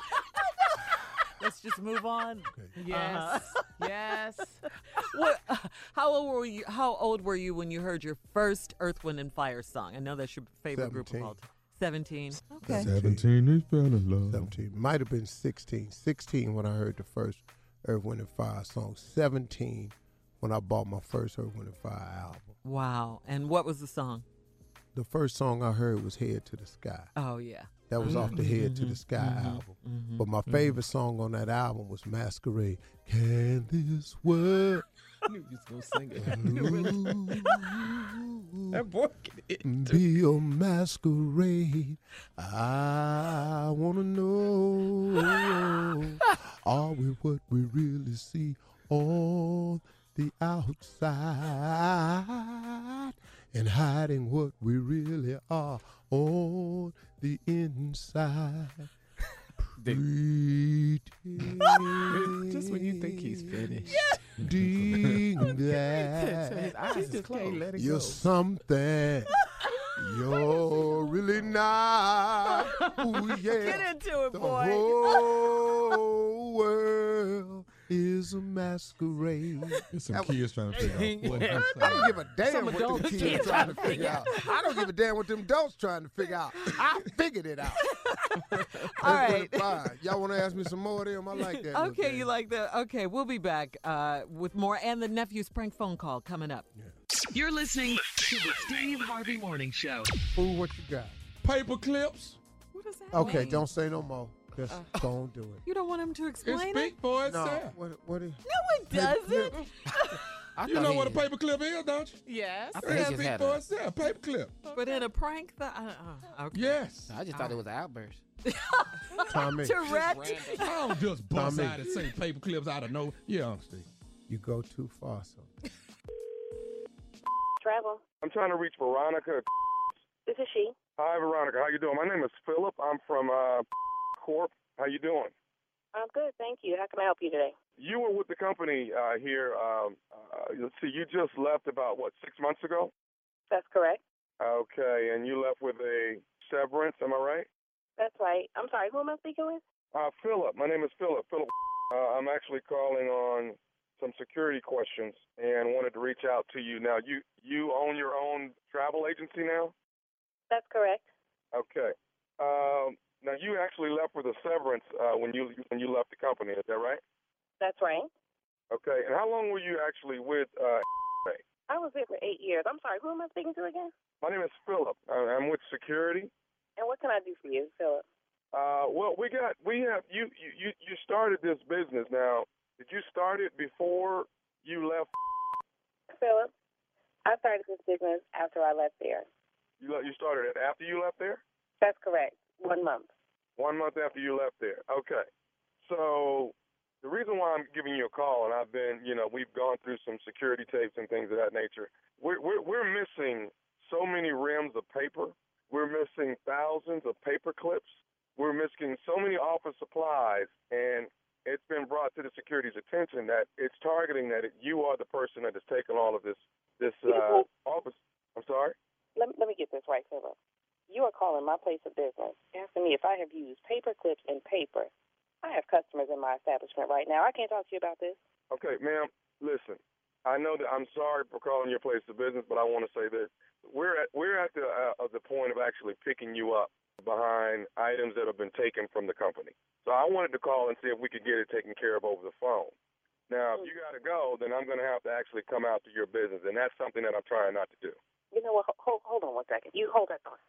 Let's just move on. Yes. Yes. What, how old were you? How old were you when you heard your first Earth, Wind, and Fire song? I know that's your favorite group of Seventeen. all time. Seventeen. Okay. Seventeen, they fell in love. seventeen. Might have been sixteen. sixteen when I heard the first Earth, Wind, and Fire song. seventeen when I bought my first Earth, Wind, and Fire album. Wow. And what was the song? The first song I heard was Head to the Sky. Oh yeah. That was off the Head to the Sky album. But my favorite song on that album was Masquerade. Can this work? I knew you was gonna sing it. That boy can Be a masquerade. I wanna know, are we what we really see on the outside and hiding what we really are on the inside? Just when you think he's finished. Ding So his that. eyes is closed. Let it You're go. something. You're really not. Ooh, yeah. Get into it, the boy. whole world is a masquerade. There's some That was- kids trying to figure out what he's I saying. don't give a damn Some what adults them kids can't trying to figure out. I don't give a damn what them adults trying to figure out. I figured it out. All right. Fine. Y'all want to ask me some more of them? I like that. little Okay, game. you like that? Okay, we'll be back uh, with more and the nephew's prank phone call coming up. You're listening to the Steve Harvey Morning Show. Fool, what you got? Paper clips. What does that Okay, mean? don't say no more. Just Uh, don't do it. You don't want him to explain It it? speak for No, itself. what, what is, No, it doesn't. I You thought know he- what a paper clip is, don't you? Yes. I It thought he just speak had for a, itself. Paper clip. But in a prank, th- uh, uh, okay. Yes. I just thought it was an outburst. Tommy, Tourette. I don't just bust Tommy. out and say paper clips out of no. Yeah, I'm Steve. you go too far, son. Travel. I'm trying to reach Veronica. This is she. Hi, Veronica. How you doing? My name is Philip. I'm from uh, Corp. How you doing? I'm good, thank you. How can I help you today? You were with the company uh, here. Um, uh, let's see. You just left about what six months ago? That's correct. Okay, and you left with a severance. Am I right? That's right. I'm sorry, who am I speaking with? Uh, Philip. My name is Philip. Philip. Uh, I'm actually calling on some security questions and wanted to reach out to you. Now, you you own your own travel agency now? That's correct. Okay. Um, now, you actually left with a severance uh, when you when you left the company. Is that right? That's right. Okay. And how long were you actually with? Uh, I was here for eight years. I'm sorry, who am I speaking to again? my name is Philip. Uh, I'm with security. And what can I do for you, Philip? Uh, well, we got we have you you you you started this business. Now, did you start it before you left? Philip, I started this business after I left there. You le- you started it after you left there? That's correct. One month. One month after you left there. Okay. So the reason why I'm giving you a call, and I've been, you know, we've gone through some security tapes and things of that nature. We're we're, we're missing so many rims of paper. We're missing thousands of paper clips. We're missing so many office supplies, and it's been brought to the security's attention that it's targeting that it, you are the person that has taken all of this this uh, office. I'm sorry. Let, let me get this right, Philip. You are calling my place of business, asking me if I have used paper clips and paper. I have customers in my establishment right now. I can't talk to you about this. Okay, ma'am. Listen, I know that I'm sorry for calling your place of business, but I want to say this: we're at we're at the uh, of the point of actually picking you up behind items that have been taken from the company. So I wanted to call and see if we could get it taken care of over the phone. Now, if you got to go, then I'm going to have to actually come out to your business, and that's something that I'm trying not to do. You know what? Hold, hold on one second. You hold that thought.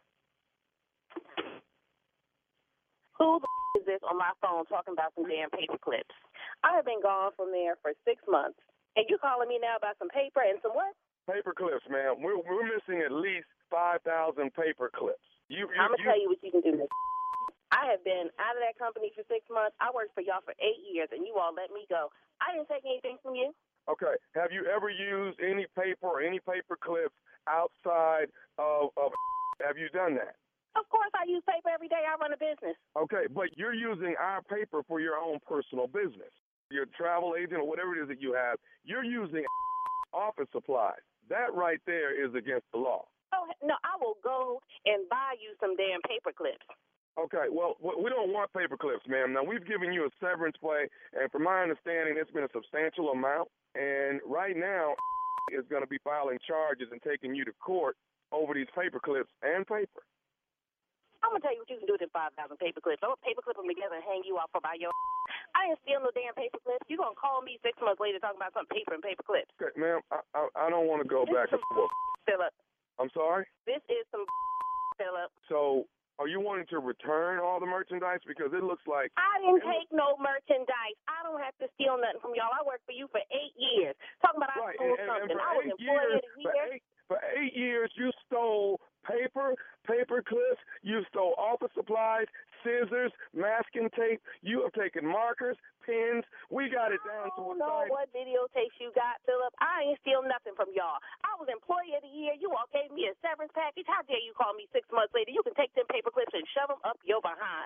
Who the is this on my phone talking about some damn paper clips? I have been gone from there for six months, and you calling me now about some paper and some what? Paper clips, ma'am. We're we're missing at least five thousand paper clips. You, you, I'm gonna you, tell you what you can do. Miss. I have been out of that company for six months. I worked for y'all for eight years, and you all let me go. I didn't take anything from you. Okay. Have you ever used any paper or any paper clips outside of, of have you done that? Of course, I use paper every day. I run a business. Okay, but you're using our paper for your own personal business. Your travel agent or whatever it is that you have, you're using office supplies. That right there is against the law. Oh, no, I will go and buy you some damn paper clips. Okay, well, we don't want paper clips, ma'am. Now, we've given you a severance pay, and from my understanding, it's been a substantial amount. And right now, is going to be filing charges and taking you to court over these paper clips and paper. I'm going to tell you what you can do with them five thousand paper clips. I'm going to paper clip them together and hang you off about your I didn't steal no damn paper clips. You're going to call me six months later talking about some paper and paper clips. Okay, ma'am, I, I, I don't want to go This back is and forth. Philip. I'm sorry? This is some Philip. So are you wanting to return all the merchandise? Because it looks like... I didn't take no merchandise. I don't have to steal nothing from y'all. I worked for you for eight years. Talking about I Right, stole and, and, something. and for I was eight employee years, of the for year. eight, for eight years, you stole paper, paper clips, you stole office supplies, scissors, masking tape. You have taken markers, pens. We got it down to a I don't know science. what videotapes you got, Philip. I ain't steal nothing from y'all. I was employee of the year. You all gave me a severance package. How dare you call me six months later? You can take them paper clips and shove them up your behind.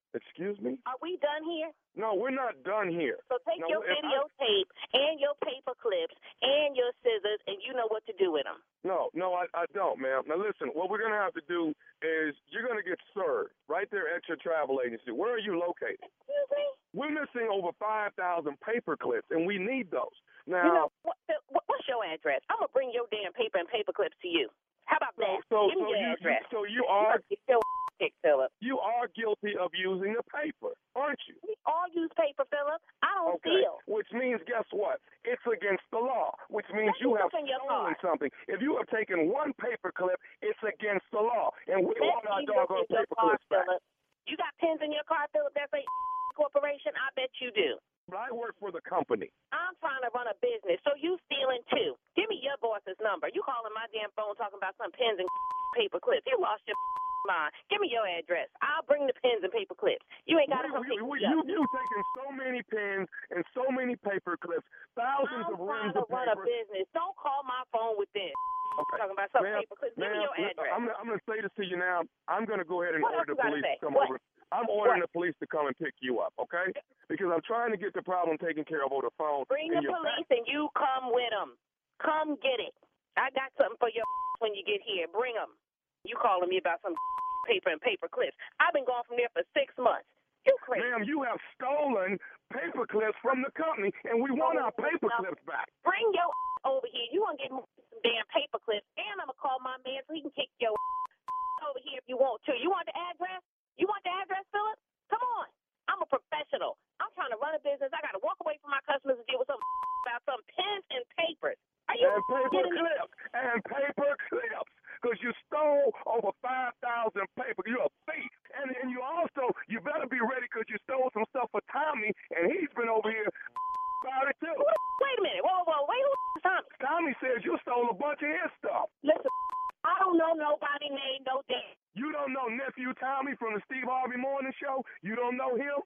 Excuse me? Are we done here? No, we're not done here. So take No, your if I- videotape and your paper clips and your scissors, and you know what to do with them. No, no, I, I don't, ma'am. Now, listen, what we're going to have to do is you're going to get served right there at your travel agency. Where are you located? Excuse me? We're missing over five thousand paper clips, and we need those. Now, You know, what, what, what's your address? I'm going to bring your damn paper and paper clips to you. How about that? so, Give so, me your you, address. so you are You still pick, Philip. you are guilty of using the paper, aren't you? We all use paper, Philip. I don't Okay, steal. which means, guess what? It's against the law, which means Let you me have look in your stolen car. something. If you have taken one paper clip, it's against the law, and we Let want our me look doggone in your paper car, clips back. Philip. You got pens in your car, Philip? That's a corporation? I bet you do. But I work for the company. I'm trying to run a business, so you stealing too. Give me your boss's number. You calling my damn phone talking about some pens and paper clips. You lost your mind. Give me your address. I'll bring the pens and paper clips. You ain't got to come pick We- me you, up. you taken so many pens and so many paper clips, thousands I'm of trying rims to of run a paper. business. Don't call my phone with this. Okay. Talking about some Ma'am, paper clips. Give me ma'am, your address. I'm, I'm going to say this to you now. I'm going to go ahead and What order else the you gotta police say? to come What? over. I'm ordering What? the police to come and pick you up, okay? Because I'm trying to get the problem taken care of over the phone. Bring and the you're police back- and you come with them. Come get it. I got something for your when you get here. Bring them. You calling me about some paper and paper clips. I've been gone from there for six months. You crazy. Ma'am, you have stolen paper clips from the company, and we want our paper No. clips back. Bring your over here. You want to get some damn paper clips, and I'm going to call my man so he can kick your over here if you want to. You want the address? You want the address, Philip? Come on. I'm a professional. I'm trying to run a business. I got to walk away from my customers and deal with some about some pens and papers. Are you And paper kidding me? clips. And paper clips. Because you stole over five thousand paper. You're a thief. And, and you also, you better be ready because you stole some stuff for Tommy, and he's been over here about it too. Wait a minute. Whoa, whoa, wait. Who is Tommy? Tommy says you stole a bunch of his stuff. Listen, I don't know nobody named no damn. You don't know nephew Tommy from the Steve Harvey Morning Show? You don't know him?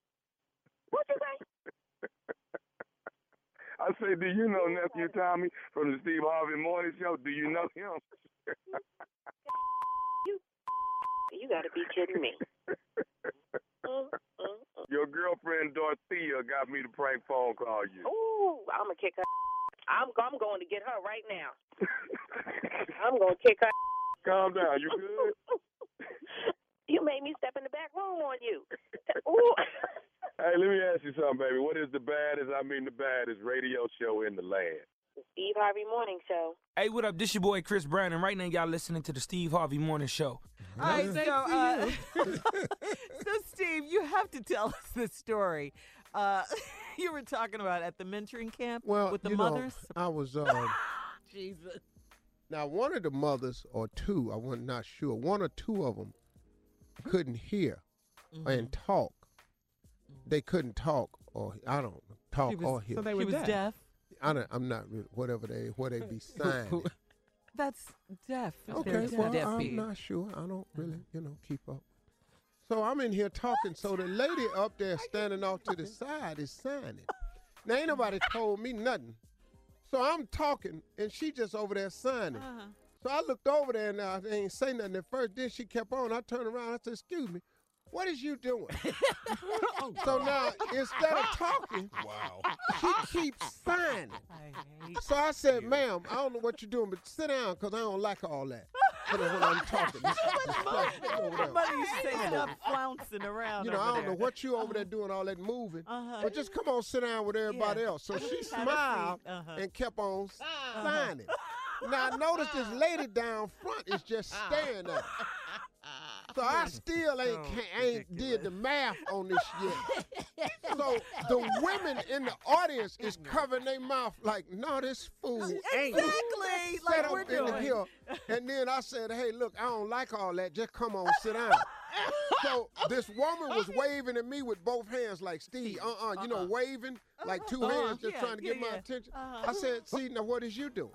What you say? I say, do you know nephew Tommy from the Steve Harvey Morning Show? Do you know him? you you got to be kidding me. Mm, mm, mm. Your girlfriend Dorothea got me to prank phone call you. Ooh, I'm going to kick her. I'm, I'm going to get her right now. I'm going to kick her. Calm down. You good? You made me step in the back room on you. Ooh. Hey, let me ask you something, baby. What is the baddest, I mean the baddest radio show in the land? The Steve Harvey Morning Show. Hey, what up? This your boy Chris Brown, and right now y'all listening to the Steve Harvey Morning Show. All right, so, uh, so Steve, you have to tell us the story. Uh, you were talking about at the mentoring camp Well, with the you mothers. know, I was. Uh, Jesus. Now, one of the mothers, or two, I was not sure. One or two of them couldn't hear Mm-hmm. and talk. They couldn't talk, or I don't know, talk She was- or hear. so they were She was deaf. deaf? I don't, I'm not really. Whatever they, what they be signing. That's deaf. Okay, They're well, deaf. I'm not sure. I don't really, you know, keep up. So I'm in here talking. So the lady up there standing off to the side is signing. Now, ain't nobody told me nothing. So I'm talking, and she just over there signing. Uh-huh. So I looked over there, and I ain't say nothing at first. Then she kept on. I turned around. I said, excuse me, what is you doing? So now, instead of talking, wow, she keeps signing. So I said, ma'am, I don't know what you're doing, but sit down because I don't like all that. You know, when I'm talking. This- this stuff over there. Somebody used to say stop flouncing around. You know, over I don't there. know what you over there doing all that moving, Uh-huh. but just come on, sit down with everybody Yeah. else. So she Have a seat. smiled Uh-huh. and kept on s- Uh-huh. signing. Now, I noticed this lady down front is just staring at her. So I still ain't ca- ain't did the math on this yet. So the women in the audience is covering their mouth like, no, this fool ain't Exactly, set like up we're in the doing. hill. And then I said, hey, look, I don't like all that. Just come on, sit down. So this woman was waving at me with both hands like, Steve, uh-uh, you know, waving like two Uh-huh, hands just yeah, trying to get yeah, my yeah. attention. Uh-huh. I said, see, now what is you doing?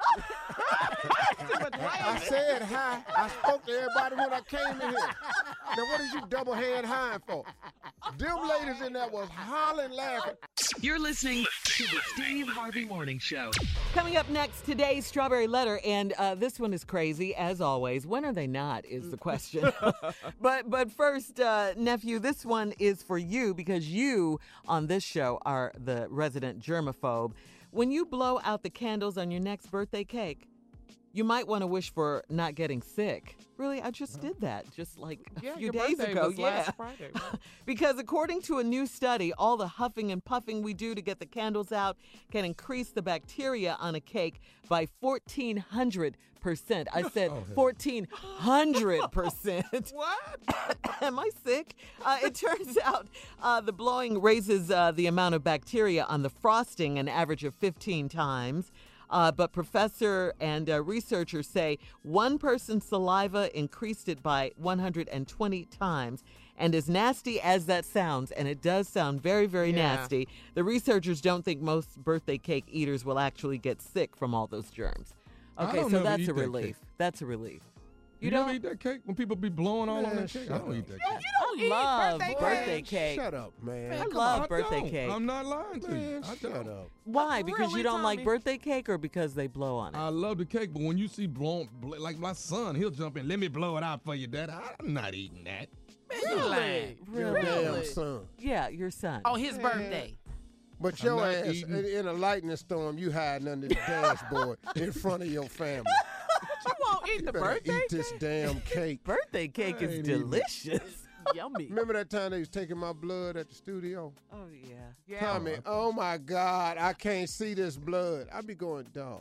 I said hi. I spoke to everybody when I came in here. Now what is you double hand high for? Them ladies in there was hollering, laughing. You're listening to the Steve Harvey Morning Show. Coming up next, today's Strawberry Letter, and uh, this one is crazy, as always. When are they not, is the question. but but first, uh, nephew, this one is for you because you, on this show, are the resident germaphobe. When you blow out the candles on your next birthday cake, you might want to wish for not getting sick. Really, I just did that just like a Yeah, few your days birthday ago. was yeah. last Friday. Because according to a new study, all the huffing and puffing we do to get the candles out can increase the bacteria on a cake by fourteen hundred percent. I said fourteen hundred percent. What? Am I sick? Uh, it turns out uh, the blowing raises uh, the amount of bacteria on the frosting an average of fifteen times. Uh, but professor and uh, researchers say one person's saliva increased it by one hundred twenty times. And as nasty as that sounds, and it does sound very, very Yeah. nasty, the researchers don't think most birthday cake eaters will actually get sick from all those germs. I Okay, don't so never that's eat a that relief. cake. That's a relief. You, You never don't? eat that cake when people be blowing all on Man, that cake? shut I don't up. eat that Yeah, cake. you don't I eat love birthday birthday cake. cake. Shut up, man. I Come love on, I birthday don't. cake. I'm not lying to you. Man, I shut don't. up. Why? Because Really, you don't like Tommy? birthday cake or because they blow on it? I love the cake, but when you see blown, bl- like my son, he'll jump in. Let me blow it out for you, Dad. I'm not eating that. You lying. Your Really? damn son. Yeah, your son. On his birthday. But I'm your not ass, eating- in, in a lightning storm, you hiding under the dashboard in front of your family. You won't eat You the better birthday eat this damn cake. Birthday cake I is ain't eating it. delicious. Yummy. Remember that time they was taking my blood at the studio? Oh, yeah. Yeah. Tommy, oh my God, I can't see this blood. I be going, dog.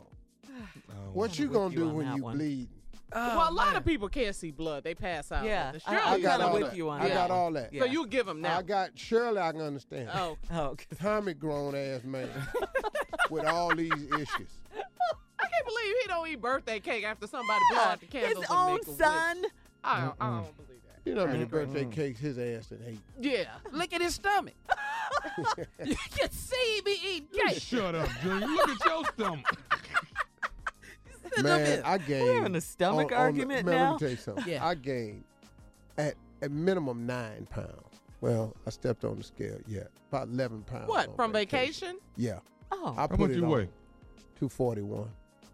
What you with gonna you do on when that you one. bleed? well, a lot of people can't see blood. They pass out. Yeah, The I- Shirley I is kinda one. with that. you on I that got one. all that. Yeah. So you give them now. I got Shirley. I can understand. Oh. Oh, Tommy, grown ass man, with all these issues. I can't believe he don't eat birthday cake after somebody blow out the candles. his and own make a wish. son. I don't, I don't believe that. You know how many birthday cakes his ass done ate? Yeah. Look at his stomach. You can see me eating cake. Shut up, Junior. Look at your stomach. Man, I gained. We're having a stomach on- on the- argument man, now? Let me tell you something. Yeah. I gained at a minimum nine pounds. Well, I stepped on the scale. Yeah, about eleven pounds. What, on from vacation? Yeah. Oh, I How put much it you on weigh? two forty-one.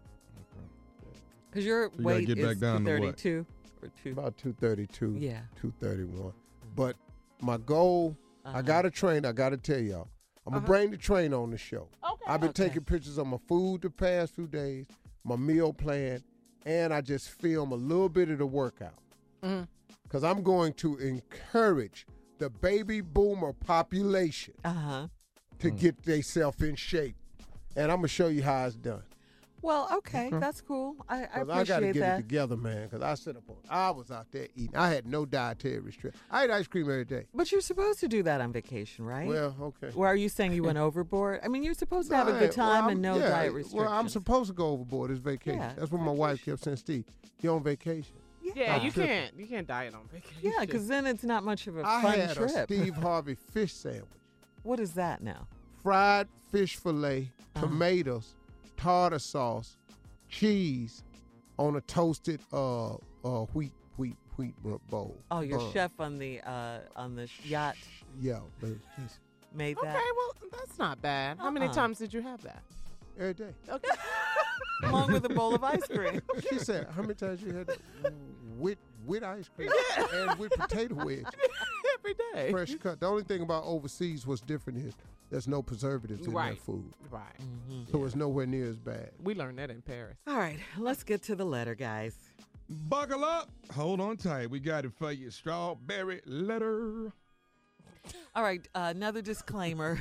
because your So you gotta weight get back is down two to what? thirty-two or two. About two thirty-two. Yeah. two thirty-one. But my goal, Uh-huh. I got a train. I got to tell y'all. I'm going to bring the train on the show. Okay. I've been Okay. taking pictures of my food the past few days, my meal plan, and I just film a little bit of the workout. Mhm. Because I'm going to encourage the baby boomer population Uh huh. to get themselves in shape. And I'm going to show you how it's done. Well, okay, that's cool. I, I 'Cause I got to appreciate get that. it together, man, because I sit up on I was out there eating. I had no dietary restriction. I ate ice cream every day. But you're supposed to do that on vacation, right? Well, okay. Or are you saying you went overboard? I mean, you're supposed to have a No, good well, time I'm- and no yeah, diet restrictions. Well, I'm supposed to go overboard. It's vacation. Yeah, That's what my wife kept saying, Steve. You're on vacation. Yeah, I'm you tripping. can't. You can't diet on vacation. Yeah, because then it's not much of a I fun had trip. a Steve Harvey fish sandwich. What is that now? Fried fish fillet, Uh-huh. tomatoes, tartar sauce, cheese on a toasted uh uh wheat wheat wheat bowl. Oh, your Bun. chef on the uh, on the yacht Yeah, but it's made Okay, that well, that's not bad. How many Uh-uh. times did you have that? every day. Okay. along with a bowl of ice cream. She said, "How many times you had that with with ice cream and with potato wedge, Every day. fresh cut?" The only thing about overseas what's different is there's no preservatives in Right. that food, Right. so it's nowhere near as bad. We learned that in Paris. All right, let's get to the letter, guys. Buckle up. Hold on tight. We got it for you. Strawberry letter. All right, uh, another disclaimer.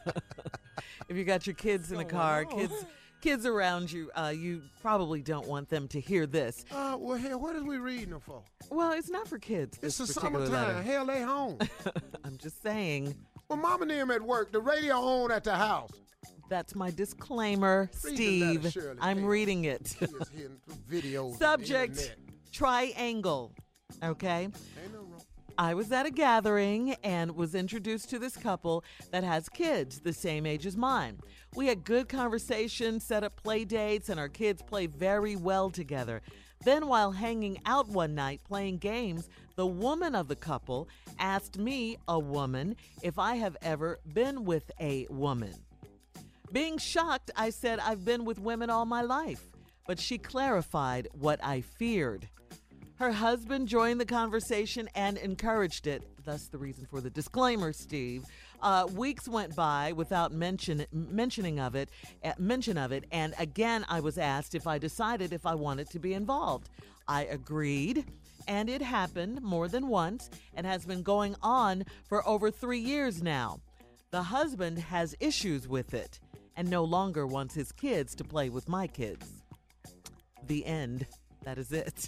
If you got your kids in the car, kids kids around you, uh, you probably don't want them to hear this. Uh, well, hell, what is we reading them for? Well, it's not for kids. It's this the particular summertime. letter. Hell, they home. I'm just saying. Well, mama and them at work. The radio on at the house. That's my disclaimer, Read the letter, Steve. Shirley. I'm Hey. reading it. She is hitting videos. on the Subject, internet. triangle. Okay? Ain't no wrong. I was at a gathering and was introduced to this couple that has kids the same age as mine. We had good conversation, set up play dates, and our kids play very well together. Then, while hanging out one night playing games, the woman of the couple asked me, a woman, if I have ever been with a woman. Being shocked, I said I've been with women all my life, but she clarified what I feared. Her husband joined the conversation and encouraged it. Thus, the reason for the disclaimer, Steve. Uh, weeks went by without mention, mentioning of it, uh, mention of it, and again I was asked if I decided if I wanted to be involved. I agreed, and it happened more than once and has been going on for over three years now. The husband has issues with it and no longer wants his kids to play with my kids. The end. That is it.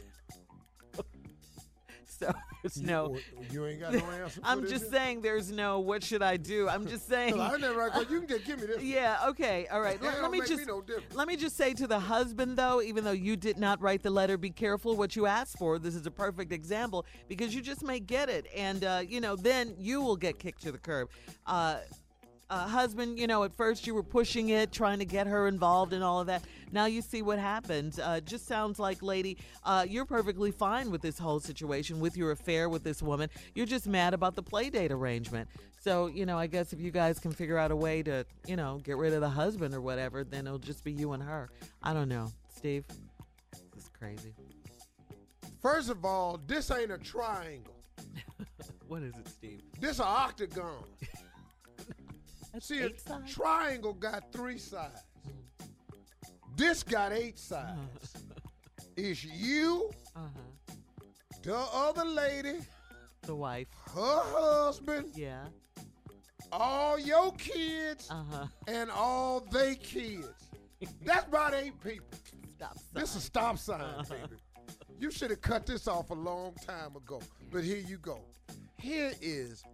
So there's no. You ain't got no answer. For I'm this just yet? saying there's no. What should I do? I'm just saying. I never. You can just give me this. Yeah. Okay. All right. That Let, don't let me make just me no difference. let me just say to the husband though, even though you did not write the letter, be careful what you ask for. This is a perfect example because you just may get it, and uh, you know then you will get kicked to the curb. Uh, Uh, husband, you know, at first you were pushing it, trying to get her involved and all of that. Now you see what happened. Uh, just sounds like, lady, uh, you're perfectly fine with this whole situation, with your affair with this woman. You're just mad about the play date arrangement. So, you know, I guess if you guys can figure out a way to, you know, get rid of the husband or whatever, then it'll just be you and her. I don't know. Steve, this is crazy. First of all, this ain't a triangle. What is it, Steve? This an octagon. See, a eight sides? triangle got three sides. This got eight sides. It's you, Uh-huh. the other lady, The wife. her husband, Yeah. all your kids, Uh-huh. and all they kids. That's about eight people. Stop sign. This is a stop sign, Uh-huh. baby. You should have cut this off a long time ago. But here you go. Here is.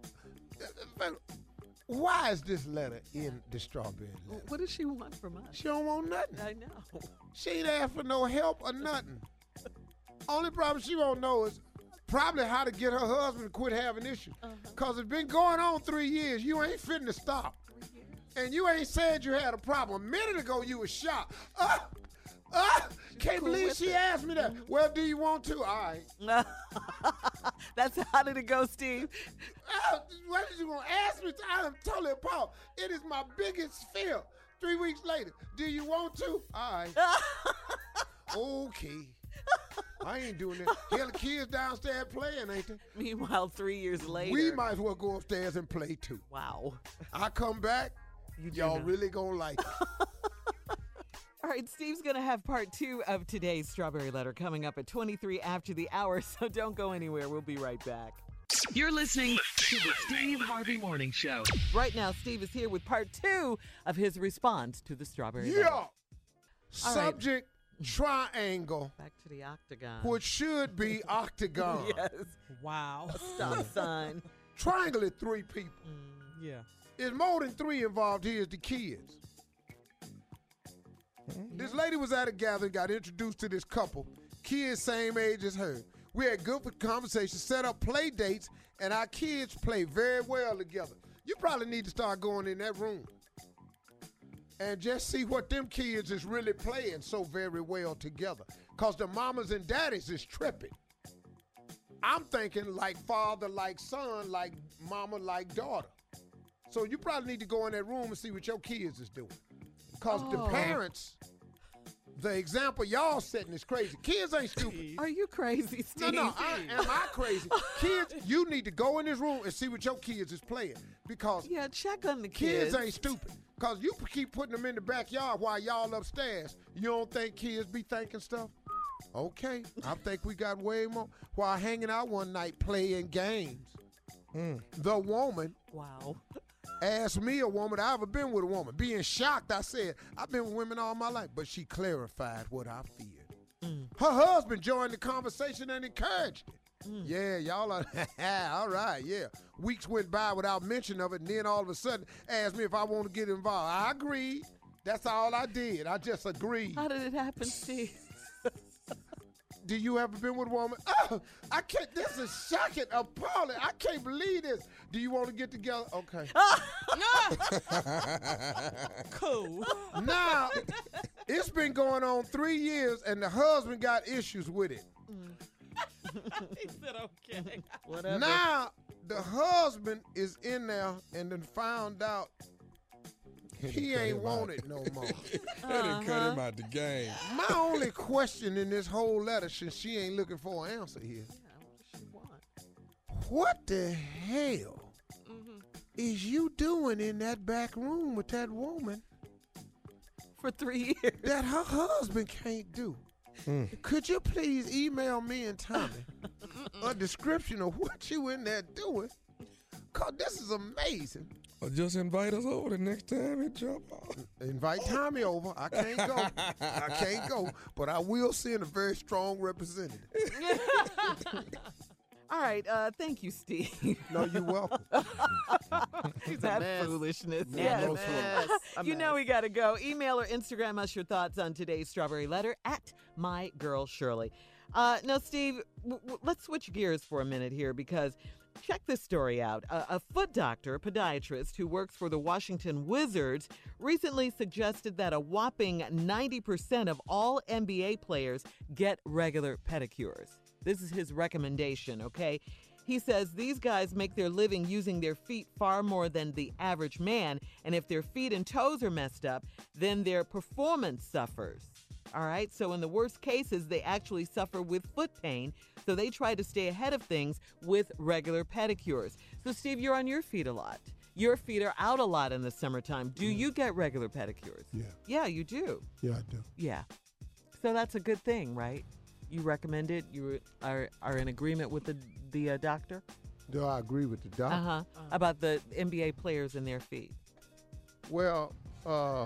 Why is this letter in the strawberry letter? What does she want from us? She don't want nothing. I know. She ain't asked for no help or nothing. Only problem she won't know is probably how to get her husband to quit having issues. Because it's been going on three years. You ain't fitting to stop. And you ain't said you had a problem. A minute ago, you was shocked. Uh, uh, can't cool believe with she it. asked me that. Well, do you want to? All right. That's how did it go, Steve? Uh, what did you want to ask me? I am totally appalled. It is my biggest fear. Three weeks later, do you want to? All right. Okay. I ain't doing that. Hell, the kids downstairs playing, ain't they? Meanwhile, three years later. We might as well go upstairs and play too. Wow. I come back, You do y'all not. really gonna like it. All right, Steve's going to have part two of today's Strawberry Letter coming up at twenty-three after the hour, so don't go anywhere. We'll be right back. You're listening to the Steve Harvey Morning Show. Right now, Steve is here with part two of his response to the Strawberry Yeah. Letter. All right. Subject triangle, Back to the octagon. which should be octagon. Yes. Wow. Stop sign. Triangle is three people. Yeah. There's more than three involved here is the kids. This lady was at a gathering, got introduced to this couple, kids same age as her. We had good conversation, set up play dates, and our kids play very well together. You probably need to start going in that room and just see what them kids is really playing so very well together. Because the mamas and daddies is tripping. I'm thinking like father, like son, like mama, like daughter. So you probably need to go in that room and see what your kids is doing. Because the Oh. parents, the example y'all setting is crazy. Kids ain't stupid. Are you crazy, No, Steve? no, I, am I crazy? Kids, you need to go in this room and see what your kids is playing. Because Yeah, check on the kids kids. ain't stupid. Because you keep putting them in the backyard while y'all upstairs. You don't think kids be thinking stuff? Okay, I think we got way more. While hanging out one night playing games, the woman Wow. asked me, a woman, I ever been with a woman. Being shocked, I said, I've been with women all my life. But she clarified what I feared. Her husband joined the conversation and encouraged it. Yeah, y'all are, all right, yeah. Weeks went by without mention of it, and then all of a sudden asked me if I want to get involved. I agreed. That's all I did. I just agreed. How did it happen, Steve? do you ever been with a woman? Oh, I can't. This is shocking, appalling. I can't believe this. Do you want to get together? Okay. Cool. Now, it's been going on three years, and the husband got issues with it. He said, okay. Whatever. Now, the husband is in there and then found out he ain't wanted no more. They done cut him out the game. My only question in this whole letter, since she ain't looking for an answer here, what the hell is you doing in that back room with that woman for three years that her husband can't do? Mm. Could you please email me and Tommy a description of what you in there doing? Cause this is amazing. Or just invite us over the next time it jump off. Invite Tommy over. I can't go. I can't go, but I will send a very strong representative. All right. Uh, thank you, Steve. No, you're welcome. That foolishness. Yeah, Yes. no Yes. foolishness. You know we got to go. Email or Instagram us your thoughts on today's Strawberry Letter at My Girl Shirley. Uh, now, Steve, w- w- let's switch gears for a minute here because check this story out. A, a foot doctor, podiatrist who works for the Washington Wizards recently suggested that a whopping ninety percent of all N B A players get regular pedicures. This is his recommendation, okay? He says these guys make their living using their feet far more than the average man, and if their feet and toes are messed up, then their performance suffers. All right, so in the worst cases, they actually suffer with foot pain, so they try to stay ahead of things with regular pedicures. So, Steve, you're on your feet a lot. Your feet are out a lot in the summertime. Do you get regular pedicures? Yeah. Yeah, you do. Yeah, I do. Yeah. So that's a good thing, right? You recommend it? You are, are in agreement with the, the uh, doctor? Do I agree with the doctor? Uh-huh. About the N B A players and their feet. Well, uh...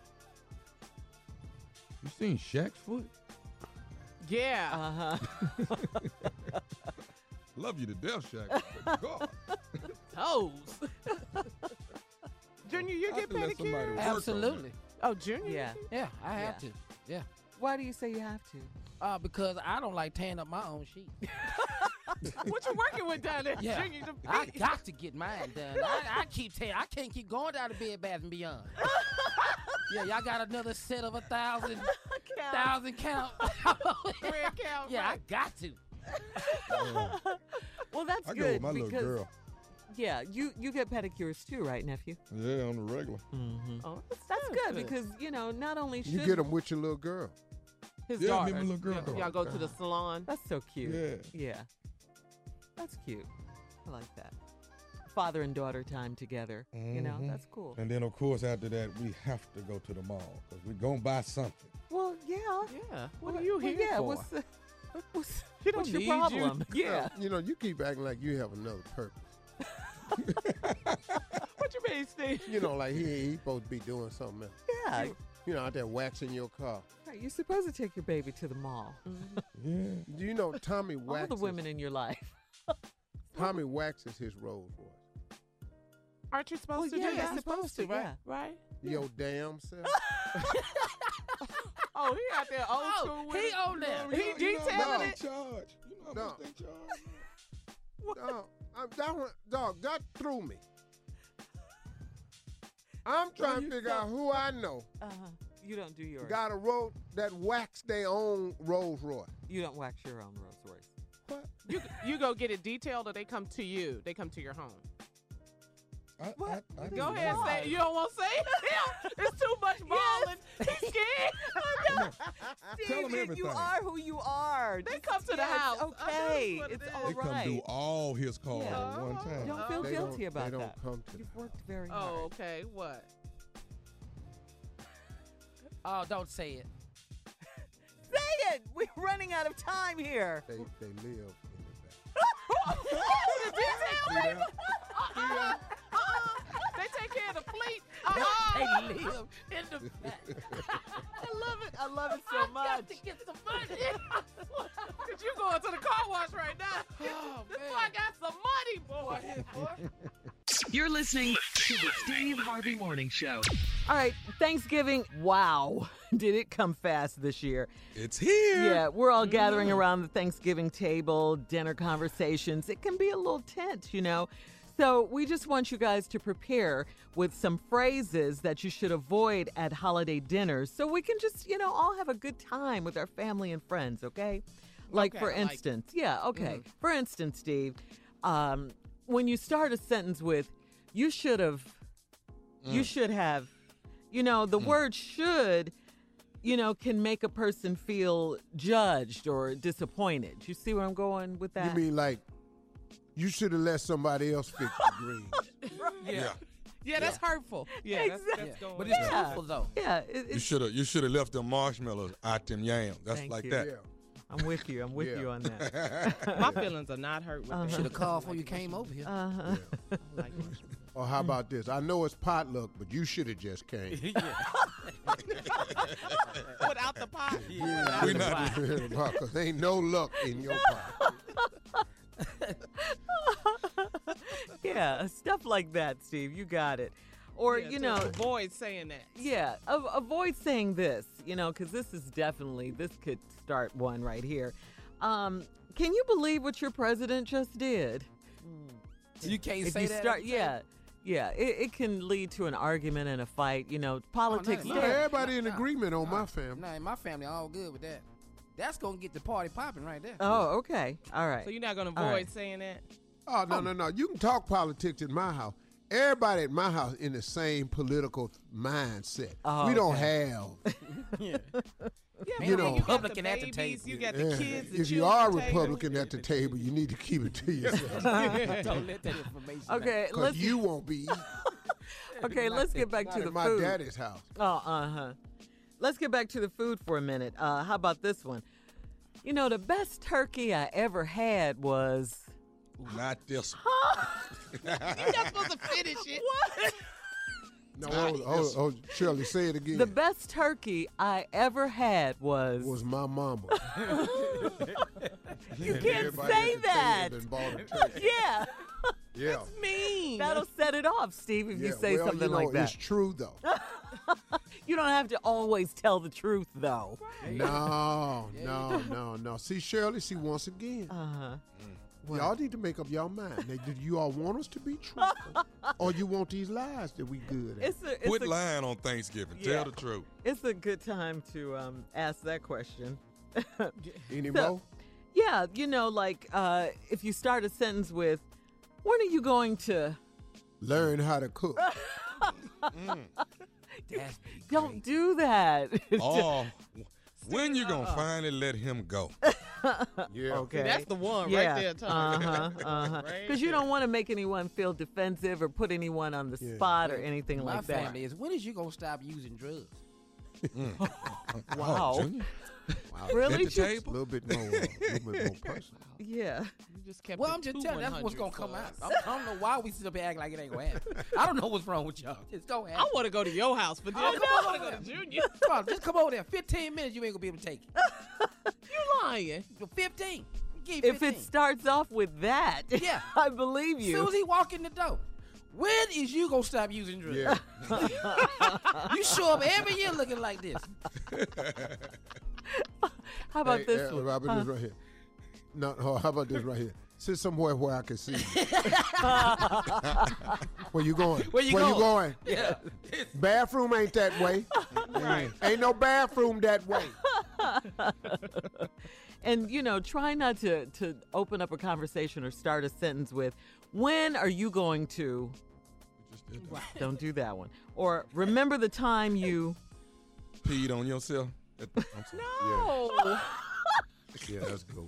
You seen Shaq's foot? Yeah. Uh-huh. Love you to death, Shaq. But God. Toes. Junior, you I get have to let somebody pedicure? work on Absolutely. Oh, Junior? Yeah. Yeah, I have Yeah. to. Yeah. Why do you say you have to? Uh, because I don't like tearing up my own sheet. What you working with down there, Yeah, Junior? The I feet? got to get mine done. I, I keep saying I can't keep going down to Bed Bath and Beyond. Yeah, y'all got another set of a thousand, thousand count. Red count, Yeah, I right. got to. Well, that's I good go with my because little girl. yeah, you you get pedicures too, right, nephew? Yeah, on the regular. Mm-hmm. Oh, that's, That's good. good because you know not only should You get them with your little girl. His Yeah, daughter. me and my little girl Yeah, go. Y'all go to the salon. That's so cute. Yeah. Yeah. That's cute. I like that. Father and daughter time together. You know, Mhm. that's cool. And then, of course, after that, we have to go to the mall because we're going to buy something. Well, yeah. Yeah. What are you well, here yeah, for? What's, the, what's, She don't what's your need you. problem? Yeah. You know, you keep acting like you have another purpose. What you mean, Steve? You know, like he he supposed to be doing something else. Yeah. You know, out there waxing your car. Right, you're supposed to take your baby to the mall. Yeah. Do you know Tommy All waxes? the women in your life. Tommy waxes his Rolls Royce. Aren't you supposed Well, to yeah, do you're that? supposed to, right? yeah. Right? Your damn self. Oh, he out there old Oh, school with he it. on there. He You know- you know detailing how much it. they charge. You know how No. much they charge. Dog, I'm, that one, dog, that threw me. I'm trying to figure out who I know Uh-huh. You don't do yours. got a road that wax their own Rolls Royce. You don't wax your own Rolls Royce. What? You you go get it detailed, or they come to you. They come to your home. I, What? I, I Go do ahead, that. say it. You don't want to say it. It's too much balling. He's scared. Tell 'em Steve, everything. You are who you are. They This come is- to the yeah, house. It's I know okay. what it It's is. all They come right. do all his calls Yeah. at one time. Don't feel They guilty don't, about they don't that. come to the You've worked very Oh, hard. okay. What? Oh, don't say it. Say it. We're running out of time here. They, they live in the back. The detail lady? Uh-uh. Uh-uh. They take care of the fleet. Uh-uh. They live in the back. I love it. I love it so I much. got to get some money. Cause you going to the car wash right now. Oh, This man. boy got some money, boy. You're listening to the Steve Harvey Morning Show. All right, Thanksgiving. Wow, did it come fast this year? It's here. Yeah, we're all gathering around the Thanksgiving table, dinner conversations. It can be a little tense, you know. So we just want you guys to prepare with some phrases that you should avoid at holiday dinners so we can just, you know, all have a good time with our family and friends, okay? Like, Okay, for I like instance, yeah, okay. Mhm. For instance, Steve, um, when you start a sentence with, you should have, you Mm. should have, you know, the word should, you know, can make a person feel judged or disappointed. You see where I'm going with that? You mean like, you should have let somebody else fix the greens. Yeah. Yeah, that's hurtful. Yeah, that's, that's Exactly. going But it's Yeah. truthful, though. Yeah, it, You it's, should have you should have left them marshmallows out them yams. That's Thank like you. that. Yeah. I'm with you. I'm with Yeah. you on that. My feelings are not hurt with Uh-huh. that. Should have called before you came over here. Uh-huh. Like, Or how about this? I know it's potluck, but you should have just came. without the pot. We not because ain't no luck in your pot. Yeah, stuff like that, Steve. You got it. Or, Yeah, you to know, avoid saying that. yeah, a- avoid saying this, you know, because this is definitely, this could start one right here. Um, can you believe what your president just did? You can't If say you that. start, at the yeah, table? yeah, it, it can lead to an argument and a fight. You know, politics. No, no, there- everybody in no, agreement on no. my family. Nah, my family all good with that. That's gonna get the party popping right there. Oh, okay, all right. So you're not going to All avoid right. saying that? Oh, no, no, no. You can talk politics in my house. Everybody at my house in the same political mindset. Oh, we don't okay. have. Yeah, You man, know. you got the Republican at the babies, table. you got the Yeah. kids. The If you children are table. Republican at the table, you need to keep it to yourself. Don't let that information out. Okay, Because let's you won't be eating. okay, let's get back Not to at the my food. daddy's house. Oh, uh huh. Let's get back to the food for a minute. Uh, how about this one? You know, the best turkey I ever had was. Not this one. You're not supposed to finish it. What? No, hold, hold, hold, Shirley, say it again. The best turkey I ever had was. was my mama. You And can't everybody say at the that. table done bought a turkey. Yeah. Yeah. Mean. That'll set it off, Steve, if Yeah, you say well, something you know, like that. It's true, though. You don't have to always tell the truth, though. No, no, no, no. See, Shirley, see, once again, Uh-huh. y'all need to make up your mind. Now, do you all want us to be truthful? Or you want these lies that we good at? It's a, it's, Quit a, lying on Thanksgiving. Yeah. Tell the truth. it's a good time to um, ask that question. Any So- more? Yeah, you know, like uh, if you start a sentence with, when are you going to? Learn how to cook. That's Don't do that. Oh, when you gonna finally let him go? Yeah. Okay. See, that's the one Yeah. right there, Tony. Uh-huh, uh-huh. Right Because you there. don't want to make anyone feel defensive or put anyone on the Yeah. spot or anything My like that. family is. When is you gonna stop using drugs? Wow. Oh, Junior. Wow. Really? At the A table? little bit more, uh, little bit more personal. Yeah. You just kept Well, it I'm just to telling you, that's what's one gonna hundred come for out. us. I'm, I don't know why we sit up here acting like it ain't gonna happen. I don't know what's wrong with y'all. It's gonna I happen. want to go to your house for dinner. Oh, I no. want to go to Junior. Come on, just come over there. fifteen minutes, you ain't gonna be able to take it. You lying? fifteen. Give you If fifteen. it starts off with that, Yeah. I believe As soon as you. he walk in the door, when is you gonna stop using drugs? Yeah. You show up every year looking like this. How about Hey, this uh, one? Robert, Huh? this right here. No, no, how about this right here? Sit somewhere where I can see you. Where you going? Where you where going? you going? Yeah. Bathroom ain't that way. Right. Ain't no bathroom that way. And, you know, try not to, to open up a conversation or start a sentence with, when are you going to? Don't do that one. Or remember the time you. Peed on yourself. I'm sorry. No. Yeah, that's cool.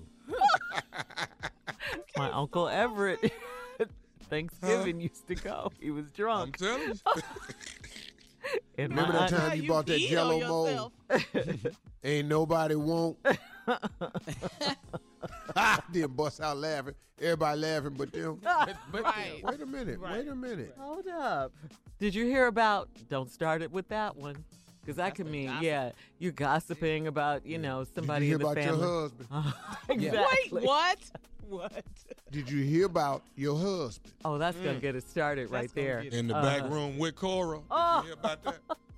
My Uncle Everett, Thanksgiving used to go. He was I'm drunk. telling you. And Remember my that aunt- time Now you you bought that peed on Jello yourself. mold? Ain't nobody won't. Then bust out laughing. Everybody laughing but them. Right. Wait a minute. Right. Wait a minute. Hold up. Did you hear about? Don't start it with that one. Because that could mean, yeah, you're gossiping about, you know, somebody Did you in hear the about family. your husband? Uh, Wait, exactly. what? What? Did you hear about your husband? Oh, that's going to get it started right there. In the Uh, back room with Cora. Oh. Did you hear about that?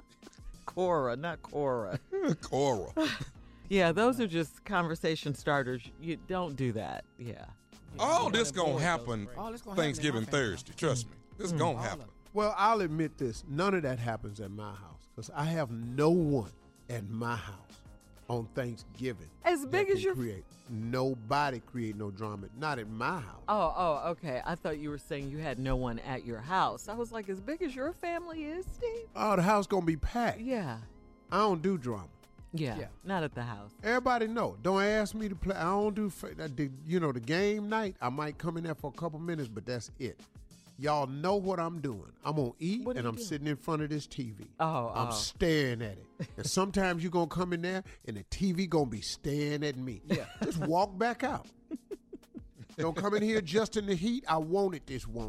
Cora, not Cora. Cora. Yeah, those are just conversation starters. You don't do that. Yeah. All this gonna happen All this gonna happen in Thanksgiving my family. Thursday. Trust me. This Mm. gonna happen. Well, I'll admit this. None of that happens at my house because I have no one at my house on Thanksgiving. As that big as can your- create. Nobody create no drama. Not at my house. Oh, oh, okay. I thought you were saying you had no one at your house. I was like, as big as your family is, Steve? Oh, the house gonna be packed. Yeah. I don't do drama. Yeah. Yeah. Not at the house. Everybody know. Don't ask me to play. I don't do, fa- that the- you know, the game night. I might come in there for a couple minutes, but that's it. Y'all know what I'm doing. I'm gonna eat, What are and you I'm doing? sitting in front of this T V. Oh, I'm oh. staring at it. And sometimes you're gonna come in there, and the T V gonna be staring at me. Yeah. Just walk back out. Don't come in here just in the heat. I want it this one.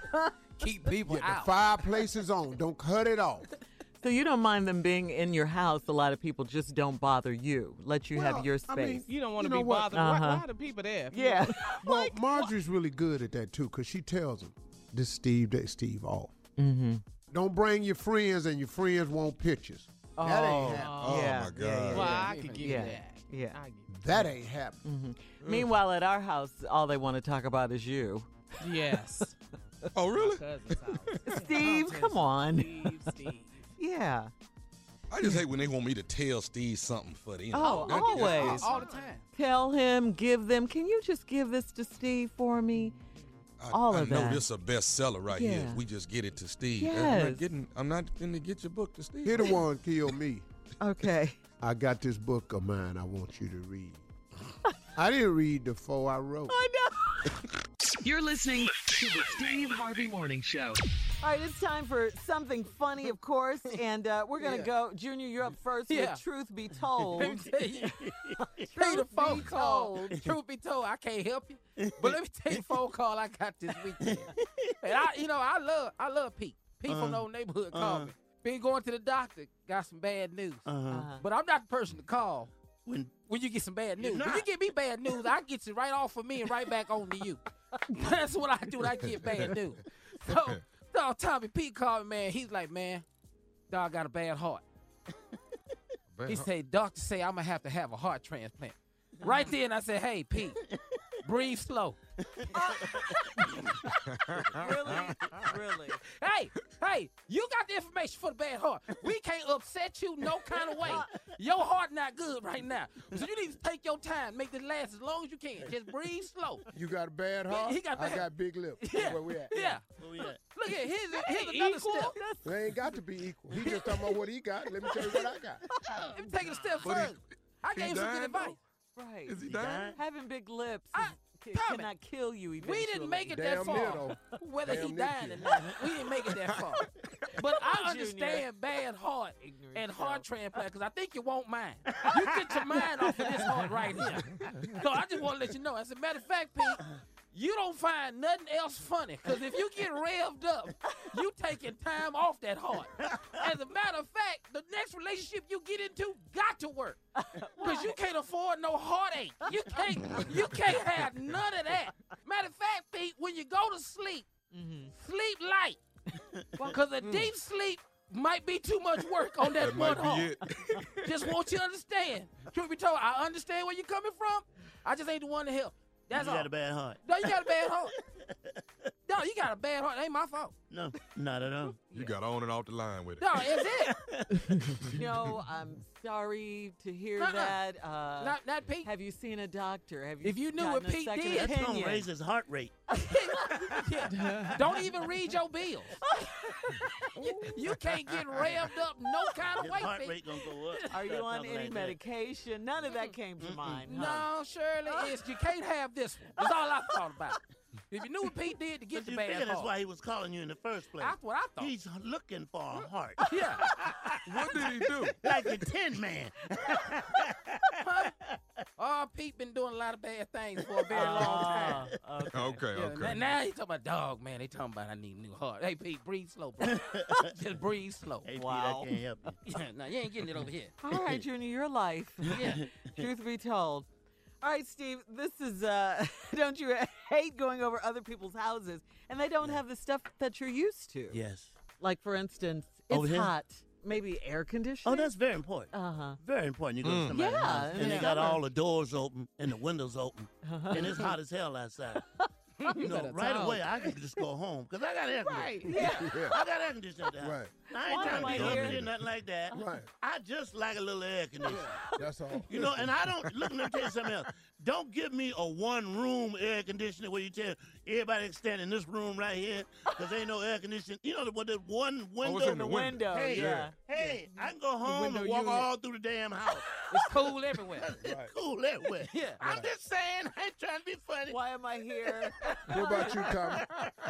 Keep people Yeah, the out. fireplace is on. Don't cut it off. So you don't mind them being in your house. A lot of people just don't bother you. Let you Well, have your I space. mean, You don't want to You know be what? bothered. Why, Uh-huh. why are the people there? yeah. Well, Marjorie's really good at that too, because she tells them, this Steve, that Steve off. Mm-hmm. Don't bring your friends, and your friends want pictures. That ain't happening. Oh, yeah, my yeah, God. yeah, Well, yeah. I could give Yeah. you that. Yeah. I give That ain't happening. Mhm. Meanwhile, at our house, all they want to talk about is you. you. Yes. Oh, really? Cousin's house. Steve, come on. Steve, Steve. Yeah. I just hate when they want me to tell Steve something for them. Oh, That- always. All the time. Tell him, give them. Can you just give this to Steve for me? I, all I of know that. this is a bestseller right here. Yeah. If we just get it to Steve. I'm Yes. not getting. I'm not going to get your book to Steve. Here the one kill me. Okay. I got this book of mine I want you to read. I didn't read the four I wrote. I know. You're listening to the Steve Harvey Morning Show. All right, it's time for something funny, of course, and uh, we're gonna Yeah. go. Junior, you're up first. Yeah. With Truth Be Told. Let me tell you. Truth Tell you the be phone call. told. Truth be told, I can't help you. But let me tell you the phone call I got this weekend. And I, you know, I love, I love Pete. Pete from the old neighborhood called me. Been going to the doctor, got some bad news. Uh-huh. But I'm not the person to call When when you get some bad You're news. When not. you get me bad news, I get it right off of me and right back on to you. That's what I do when I get bad news. So, so Tommy Pete called me, man. He's like, man, dog got a bad heart. Bad He heart. said, doctor say I'm going to have to have a heart transplant. Right then, I said, hey, Pete, breathe slow. Really? Really? Hey, hey, you got the information for the bad heart. We can't upset you no kind of way. Your heart not good right now. So you need to take your time, make this last as long as you can. Just breathe slow. You got a bad heart? He got I bad- got big lips. Yeah, Where we at? yeah. where we at? Look at here's, here's another step. They ain't got to be equal. He just talking about what he got. Let me tell you what I got. Let me take it a step But he- further. I he gave him some good dying, advice. Right. Is he He dying? died? Having big lips is, I- ca- Tommy, cannot kill you eventually. We didn't make it Damn that near, far. though. Whether he Damn near died or killed. not, we didn't make it that far. But I Junior. understand bad heart Ignorant and self. heart transplant because I think you won't mind. You get your mind off of this heart right here. So I just want to let you know. As a matter of fact, Pete, you don't find nothing else funny because if you get revved up, you taking time off that heart. As a matter of fact, the next relationship you get into got to work because you can't afford no heartache. You can't. You can't have none of that. Matter of fact, Pete, when you go to sleep, sleep light because a deep sleep might be too much work on that, That one might be heart. it. Just want you to understand. Truth be told, I understand where you're coming from. I just ain't the one to help. That's you all. got a bad heart. No, you got a bad heart. No, you got a bad heart. It ain't my fault. No, not at all. You got on and off the line with it. No, it's it. No, I'm sorry to hear Uh-uh. that. Uh, Not, not Pete. have you seen a doctor? Have you If you knew gotten what a Pete second did- That's opinion? gonna raise his heart rate. Yeah. Don't even read your bills. you, you can't get revved up no kind of His way, heart Pete. rate gonna go up. Are you Start on talking any like that. medication? None of that came to mind. huh? No, Shirley, it's, you can't have this one. That's all I thought about. If you knew what Pete did to get But the you bad figure that's heart. why he was calling you in the first place. That's what I thought. He's looking for a heart. Yeah. What did he do? Like the Tin Man. Huh? Oh, Pete been doing a lot of bad things for a very long time. Ah, okay. okay, Yeah, okay. Now, now he talking about dog, man. They talking about I need a new heart. Hey, Pete, breathe slow, bro. Just breathe slow. Hey, Wow. Pete, I can't help you. Yeah, now you ain't getting it over here. All right, Junior, your life. Yeah. Truth be told. All right, Steve, this is, uh, don't you hate going over other people's houses and they don't have the stuff that you're used to? Yes. Like, for instance, it's Over here? hot. Maybe air conditioning? Oh, that's very important. Uh-huh. Very important. You go Mm. to somebody's Yeah, house in and the they got summer. all the doors open and the windows open, and it's hot as hell outside. You know, better right talk. away I can just go home because I got air Right, conditioning. yeah. Yeah. I got air conditioning at the house. Right. I ain't Why trying am to I be here? uppity or nothing like that. Right. I just like a little air conditioning. That's all. You know, and I don't, look, let me tell you something else. Don't give me a one-room air conditioner where you tell everybody to stand in this room right here because ain't no air conditioning. You know, what the one window. it's in The the window, Hey, yeah. hey, I can go home window and walk unit. all through the damn house. It's cool everywhere. It's cool everywhere. Yeah. I'm just saying, I ain't trying to be funny. Why am I here? What about you, Tommy?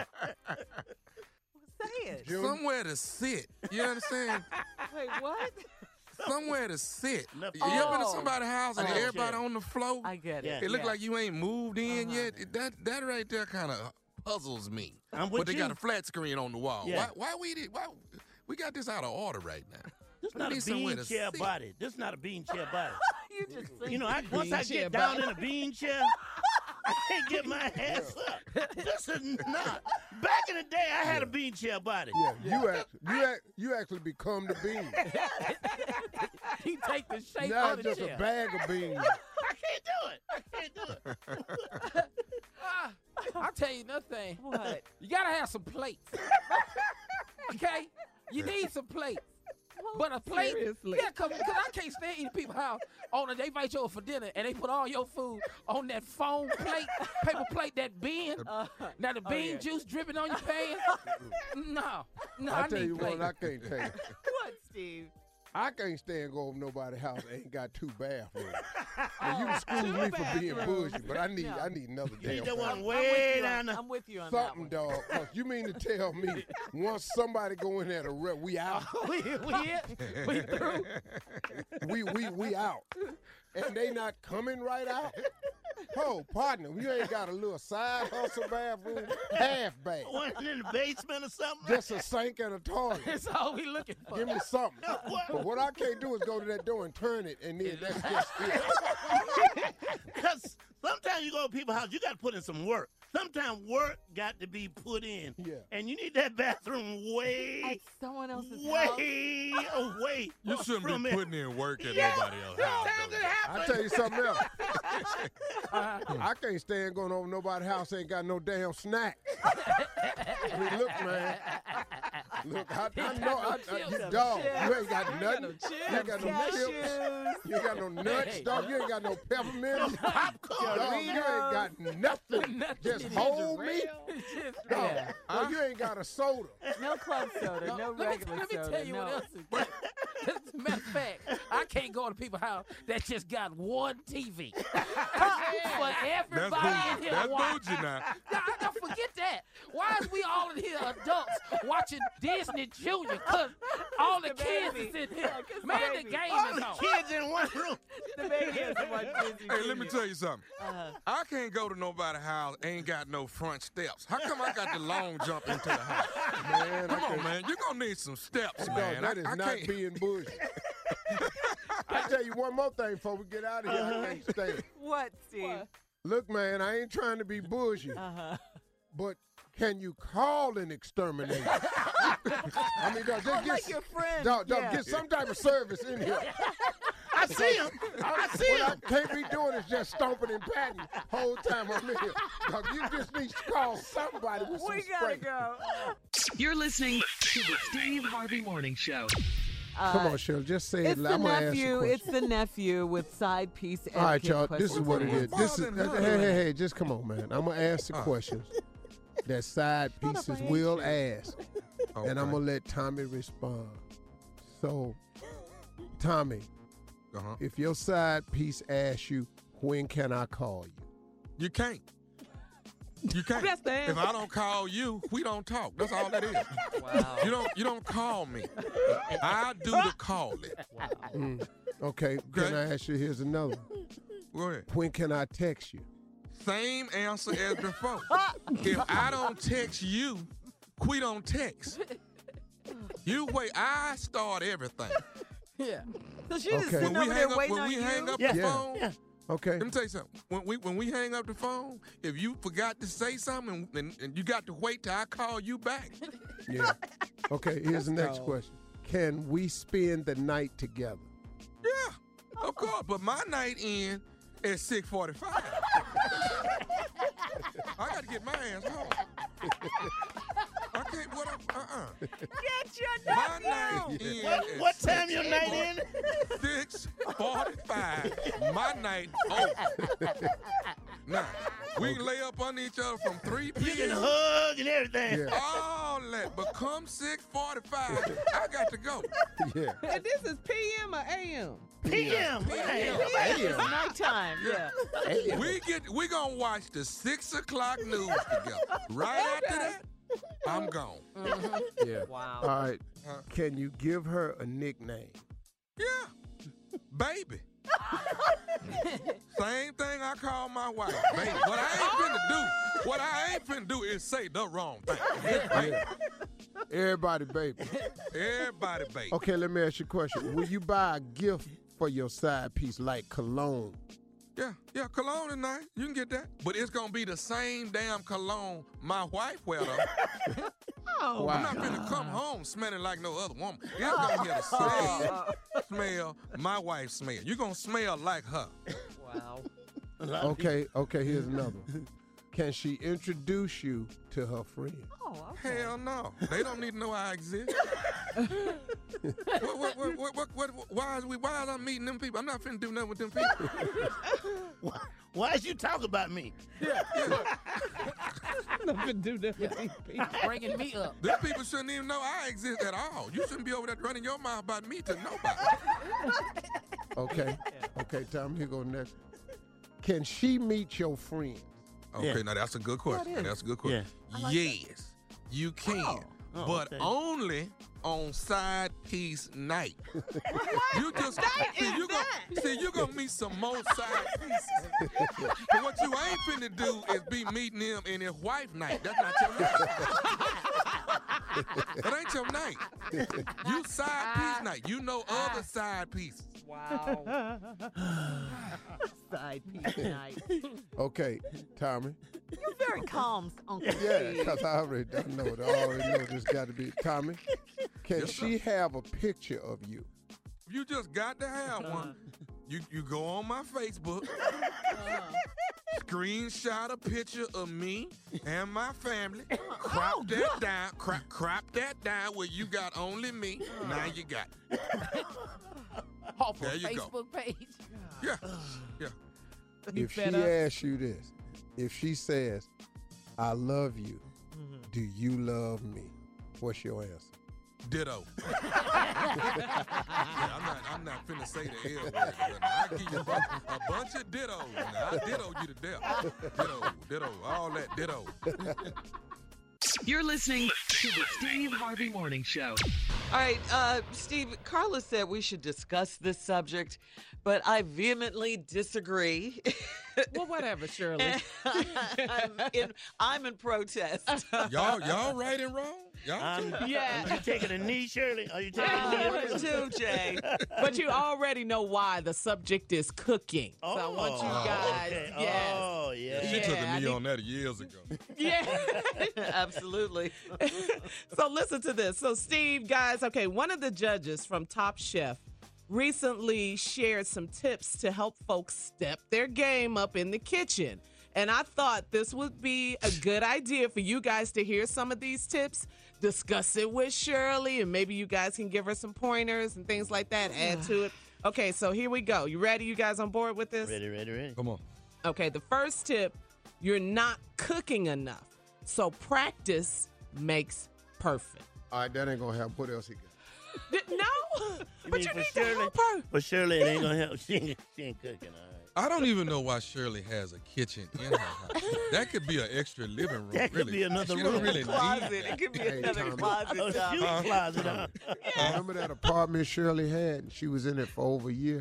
Say it. Junior? Somewhere to sit. You understand? Wait, what? Somewhere to sit. Enough- You ever been to Oh. somebody's house and Oh. everybody on the floor? I get it. Yeah. It look yeah. like you ain't moved in Uh-huh. yet. It- That that right there kind of puzzles me. I'm with But they you. got a flat screen on the wall. Yeah. Why? Why we did? Why we got this out of order right now? This We not a need somewhere bean to chair sit. body. This not a bean chair body. You just think You know, I, once Bean I chair get down body. in a bean chair, I can't get my ass up. This is not. Back in the day, I had a bean chair body. Yeah, you act, you act, you actually become the bean. He take the shape Now of it's the just chair. a bag of beans. I can't do it. I can't do it. Ah, I'll tell you another thing. What? You gotta have some plates. Okay? You need some plates. But a plate, Seriously. yeah, cause, 'cause I can't stand eating people's house. On a, they invite you over for dinner and they put all your food on that foam plate, paper plate that bend. Uh, Now the oh, bean yeah. juice dripping on your pants. No, no, I, I tell need you plates. what, I can't tell you. What, Steve? I can't stand go over nobody's house that ain't got two bathrooms. Now, you can excuse two me for being bathrooms. bougie, but I need No. I need another You need damn that one bathroom. I'm with way you down on, there. I'm with you on that Something, one. dog. 'Cause you mean to tell me once somebody go in there to rep, we out. we, we, hit, we through. we we we out, and they not coming right out. Oh, partner, you ain't got a little side hustle bathroom, half bath, One in the basement or something. just a sink and a toilet. That's all we looking for. Give me something. What? But what I can't do is go to that door and turn it, and then that's just it. Because sometimes you go to people's house, you got to put in some work. Sometimes work got to be put in. Yeah. And you need that bathroom At way, someone else's house. way away. You shouldn't from be it. putting in work at Yeah, nobody else's house. sometimes it though. I happens. tell you something else. I can't stand going over nobody's house ain't got no damn snack. I mean, look, man. Look, I, I know, I, I, you dog. You ain't got nothing. You ain't got no chips. You ain't got no nuts, dog. You ain't got no peppermint. Popcorn. Dog, you ain't got nothing. Just whole meat. Dog, well, you ain't got a soda. No club soda, no, let me, regular let me soda. tell you no. what else is good. As a matter of fact, I can't go to people's house that just got one T V. For everybody That's in bougie. here That's watching. bougie now. Nah, nah, forget that. Why is we all in here adults watching Disney Junior? Cause all the, The kids baby. is in here. Yeah, 'cause the Man, the baby. game All is the on. kids in one room. The baby has so much Disney Hey, let me Junior. tell you something. Uh-huh. I can't go to nobody's house, ain't got no front steps. How come I got the long jump into the house? Man, Come I on, can't- man. You're going to need some steps, Dog, man. that I, is I not can't. being bougie. I tell you one more thing before we get out of here. I can't stand. What, Steve? Look, man, I ain't trying to be bougie, Uh-huh. but can you call an exterminator? I mean, dog, just Oh, get, like your friend. dog, dog, yeah. get some type of service in here. I see him. I see What him. I can't be doing is just stomping and patting whole time I'm in here. Dog, you just need to call somebody with some We spray. gotta go. You're listening to the Steve Harvey Morning Show. Come on, Shirley, just say It's it. the I'm gonna ask nephew. you a It's question. the nephew with side piece. All right, etiquette y'all. questions This is what for it you. is. This is Bothering hey, her. hey, hey. Just come on, man. I'm gonna ask the questions that side pieces will ask, and I'm gonna let Tommy respond. So, Tommy, Uh-huh. if your side piece asks you, when can I call you? You can't. You can't. That's the answer. If I don't call you, we don't talk. That's all that is. Wow. You don't. You don't call me. I do the calling. Mm. Okay. Can Okay. I ask you? Here's another one. Go ahead. When can I text you? Same answer as before. If I don't text you, we don't text. You wait, I start everything. Yeah. So she just Okay. sitting When we over hang there up, waiting when on we you? hang up Yeah. the Yeah. phone, Yeah. Okay. let me tell you something. When we when we hang up the phone, if you forgot to say something and, and, and you got to wait till I call you back, Yeah. Okay, here's the next go. question. Can we spend the night together? yeah, of course. But my night in at six forty-five. I got to get my ass home. I can't. What? Uh uh. Get your My nephew. night in. What, at what time your night in? Six forty-five. My night over. Now we can lay up under each other from three You p.m. can hug and everything. Yeah. All that, but come six forty-five, I got to go. Yeah. And this is P M or A M? P M. It's nighttime. Yeah. We get we gonna watch the six o'clock news together. Right after that, I'm gone. Yeah. Wow. All right. Huh? Can you give her a nickname? Yeah, baby. Same thing I call my wife, baby. What I ain't finna do, what I ain't finna do is say the wrong thing. Yeah. Everybody, baby. Everybody, baby. Okay, let me ask you a question. Will you buy a gift for your side piece like cologne? Yeah, yeah, cologne is nice. You can get that. But it's gonna be the same damn cologne my wife wear though. Oh, Wow. I'm not finna come home smelling like no other woman. It's gonna get the same smell my wife smell. You're gonna smell like her. Wow. Okay, okay, here's another one. Can she introduce you to her friends? Oh, okay. Hell no. They don't need to know I exist. what, what, what, what, what, what, why is we why is I meeting them people? I'm not finna do nothing with them people. Why, why is you talking about me? Yeah, yeah. Nothing to do that with these people. Bringing me up. Them people shouldn't even know I exist at all. You shouldn't be over there running your mouth about me to nobody. Okay, okay, Tom, here go next. Can she meet your friends? Okay, Yeah. now that's a good question. That is. That's a good question. yes, you can, Oh, but okay. only on side piece night. You just see, you gonna, see, you gonna meet some more side pieces. But what you ain't finna do is be meeting him in his wife night. That's not your night. That ain't your night. You side piece night. You know other side pieces. Wow. Side piece night. Okay, Tommy. You're very calm, Uncle Yeah, Steve. because I already I know it. I already know this got to be Tommy. Can Yes, she have a picture of you? You just got to have one. You you go on my Facebook, screenshot a picture of me and my family, crop that down, crop, crop that down where you got only me. Now you got it. Off There a you go. Facebook page. Yeah, yeah. If she fed up? asks you this, if she says, I love you, do you love me? What's your answer? Ditto. yeah, I'm not. I'm not finna say the L word. But I give you a bunch, a bunch of dittos. Now, I ditto you to death. Ditto, ditto, all that ditto. You're listening to the Steve Harvey Morning Show. All right, uh, Steve, Carla said we should discuss this subject, but I vehemently disagree. Well, whatever, Shirley. I'm, in, I'm in protest. Y'all, y'all right and wrong. Y'all I'm, too. Yeah. Are you taking a knee, Shirley? Are you taking a knee? I am too, Jay. But you already know why the subject is cooking. So I want you Oh, guys, okay. yes. Oh, yeah. She Yeah, took I a knee need- on that years ago. Yeah. Absolutely. So listen to this. So Steve, guys, okay, one of the judges from Top Chef recently shared some tips to help folks step their game up in the kitchen. And I thought this would be a good idea for you guys to hear some of these tips, discuss it with Shirley, and maybe you guys can give her some pointers and things like that, add to it. Okay, so here we go. You ready? You guys on board with this? Ready, ready, ready. Come on. Okay, the first tip, you're not cooking enough. So practice makes perfect. All right, that ain't going to help. What else he got? Th- No, You but mean you for need Shirley? to help her. But Shirley, it ain't gonna help. She ain't, she ain't cooking. All right. I don't even know why Shirley has a kitchen in her house. That could be an extra living room. That could really. be another she room. Don't really Closet. need that. It could be Hey, another Tommy. closet. A Tommy. shoe closet. Huh? Remember that apartment Shirley had? And she was in it for over a year.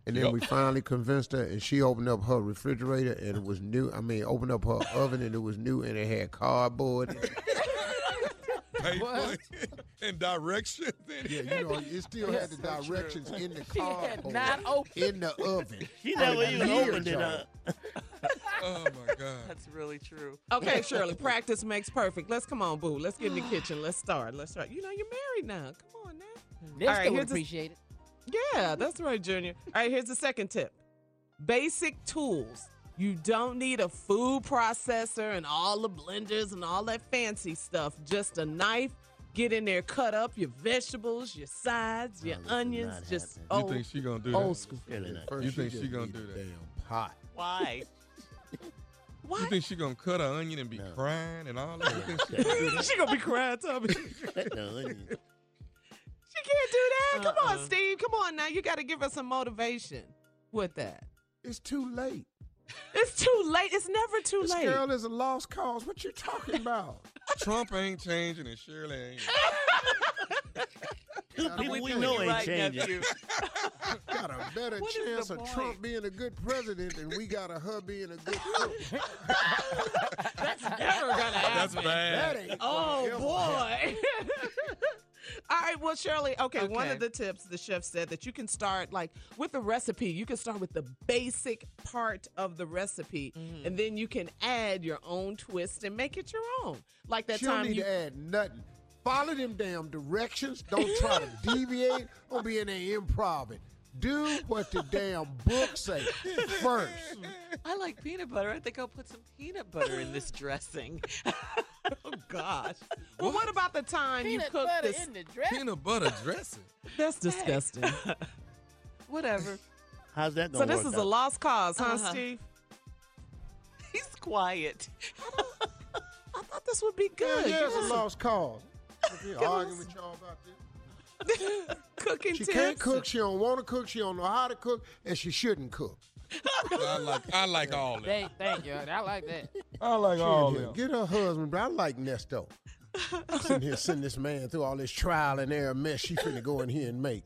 And then Yep. we finally convinced her, and she opened up her refrigerator, and it was new. I mean, opened up her oven, and it was new, and it had cardboard. in it. Paper and directions. Yeah, you know, it still had the directions in the She had cardboard not opened. in the oven. She never For even years, opened it y'all. up. Oh my God. That's really true. Okay, Shirley, practice makes perfect. Let's come on, boo. Let's get in the kitchen. Let's start. Let's start. You know, you're married now. Come on now. They All right, still would here's the- appreciate it. Yeah, that's right, Junior. All right, here's the second tip. Basic tools. You don't need a food processor and all the blenders and all that fancy stuff. Just a knife. Get in there, cut up your vegetables, your sides, your onions. not Just happening. old, You think she gonna do that? old school. Really not. First You think just she gonna need do a that? Damn pot. Why? You think she gonna cut her onion and be No. crying and all that? You think she gonna do that? She gonna be crying, Tommy. No, onion. She can't do that. Come on, Uh-uh. Steve. Come on now. You got to give us some motivation with that. It's too late. It's too late. It's never too This late. girl is a lost cause. What you talking about? Trump ain't changing and Shirley ain't. Two people we You're know ain't right, changing. nephew. Got a better What is chance the of point? Trump being a good president than we got of her being a good cook. That's never gonna happen. That's bad. That ain't Oh, gonna ever boy. All right, well, Shirley, okay, one Okay. of the tips the chef said that you can start like with a recipe. You can start with the basic part of the recipe, Mm-hmm. and then you can add your own twist and make it your own. Like that She don't time need you to add nothing. Follow them damn directions. Don't try to deviate. Don't be in there improv. Do what the damn book say first. I like peanut butter. I think I'll put some peanut butter in this dressing. Oh gosh. Well, what about the time you Peanut cook butter this? in the dress. Peanut butter dressing. That's disgusting. Whatever. How's that So going to this work is a out? lost cause, huh, Uh-huh. Steve? He's quiet. I thought this would be Yeah, good. yeah, it's Give us a lost cause. Be arguing with y'all about this. some cooking She tips. can't cook. She don't want to cook. She don't know how to cook, and she shouldn't cook. I like I like all that. Thank, thank you. I like that. I like all Shit, that. Get her husband, but I like Nesto. Sitting here, sending this man through all this trial and error mess she finna go in here and make.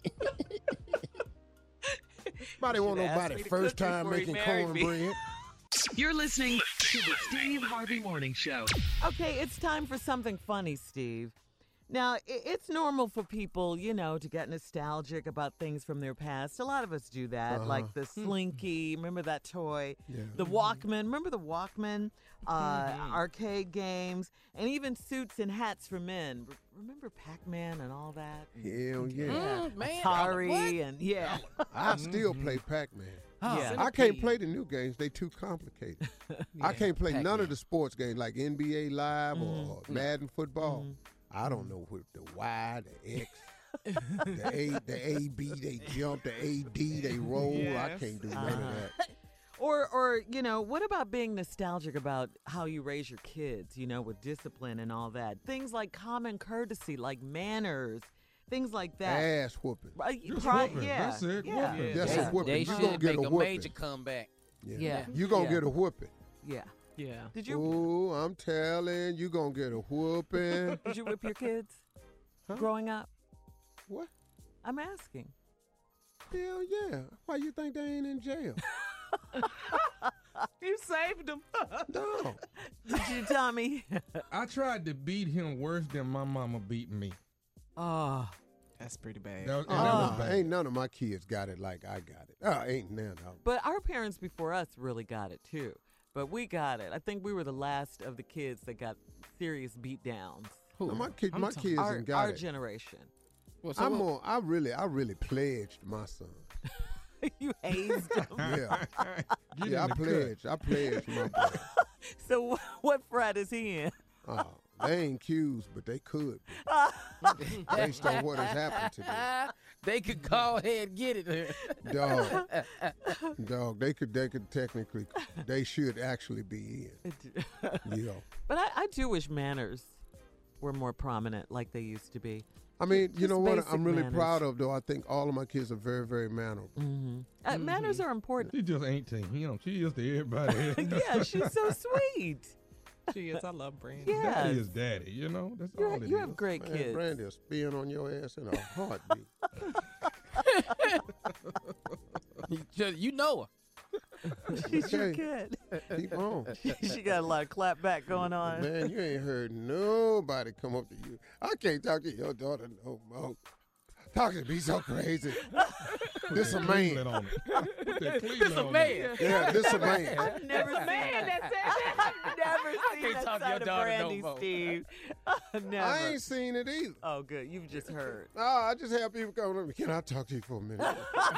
Nobody want Should ask nobody me to first cook time before he making married me. cornbread. You're listening to the Steve Harvey Morning Show. Okay, it's time for something funny, Steve. Now, i- it's normal for people, you know, to get nostalgic about things from their past. A lot of us do that, Uh-huh. like the Slinky. Remember that toy? Yeah. The Walkman. Remember the Walkman? Uh, arcade games, and even suits and hats for men. R- Remember Pac-Man and all that? Hell yeah. Mm, man, Atari what? and yeah. I still play Pac-Man. Yeah. I can't play the new games. They too complicated. I can't play none Pac-Man. of the sports games like N B A Live or Mm-hmm. Madden football. I don't know what the Y, the X, the A, the A B they jump, the A D they roll. I Yes. can't do none Uh-huh. of that. Or, or you know, what about being nostalgic about how you raise your kids, you know, with discipline and all that? Things like common courtesy, like manners, things like that. Ass whooping. Right, Just right, whooping. yeah. That's it, Yeah. whooping. That's they, a whooping. They You should gonna get make a a, whooping. major comeback. Yeah. You gonna Yeah. get a whooping. Yeah. Yeah. Did you Ooh, I'm telling you, gonna get a whooping. did you whip your kids Huh? growing up? What? I'm asking. Hell yeah. Why you think they ain't in jail? You saved them. No. Did you, Tommy? I tried to beat him worse than my mama beat me. Oh, That's pretty bad. That, and that was Oh, bad. ain't none of my kids got it like I got it. Oh, ain't none of them. but our parents before us really got it too. But we got it. I think we were the last of the kids that got serious beat downs. No, my kid, I'm my talking- kids Our, ain't got our it. generation. Well, so I'm what- more. I really, I really pledged my son. You hazed them. Yeah, Get yeah. I in the cut. pledged. I pledged my boy. So wh- what frat is he in? Oh, they ain't accused, but they could be. Based on what has happened to them. they could go ahead and get it. Dog, dog. They could, they could technically, they should actually be in. You know. But I, I do wish manners were more prominent like they used to be. I mean, you Just know what? basic I'm really manners. proud of though. I think all of my kids are very, very mannerable. Mm-hmm. Uh, Manners are important. She just eighteen. You know, she is to everybody. Yeah, she's so sweet. She is. I love Brandon. Yeah. Daddy is daddy, you know? That's You're- all it you is. have great Man, kids. Brandy will spin on your ass in a heartbeat. you, just- you know her. She sure Okay. can. Keep on. She got a lot of clap back going on. Man, you ain't heard nobody come up to you. I can't talk to your daughter no more. Talking to me so crazy. This a man. Cleveland on it. Put that Cleveland This a on man. it. Yeah, this a man. I've never seen that. I've never seen can't that talk to your side of daughter no Brandy, more. Steve. Never. I ain't seen it either. Oh, good. You've just heard. No, I just have people come to me. Can I talk to you for a minute?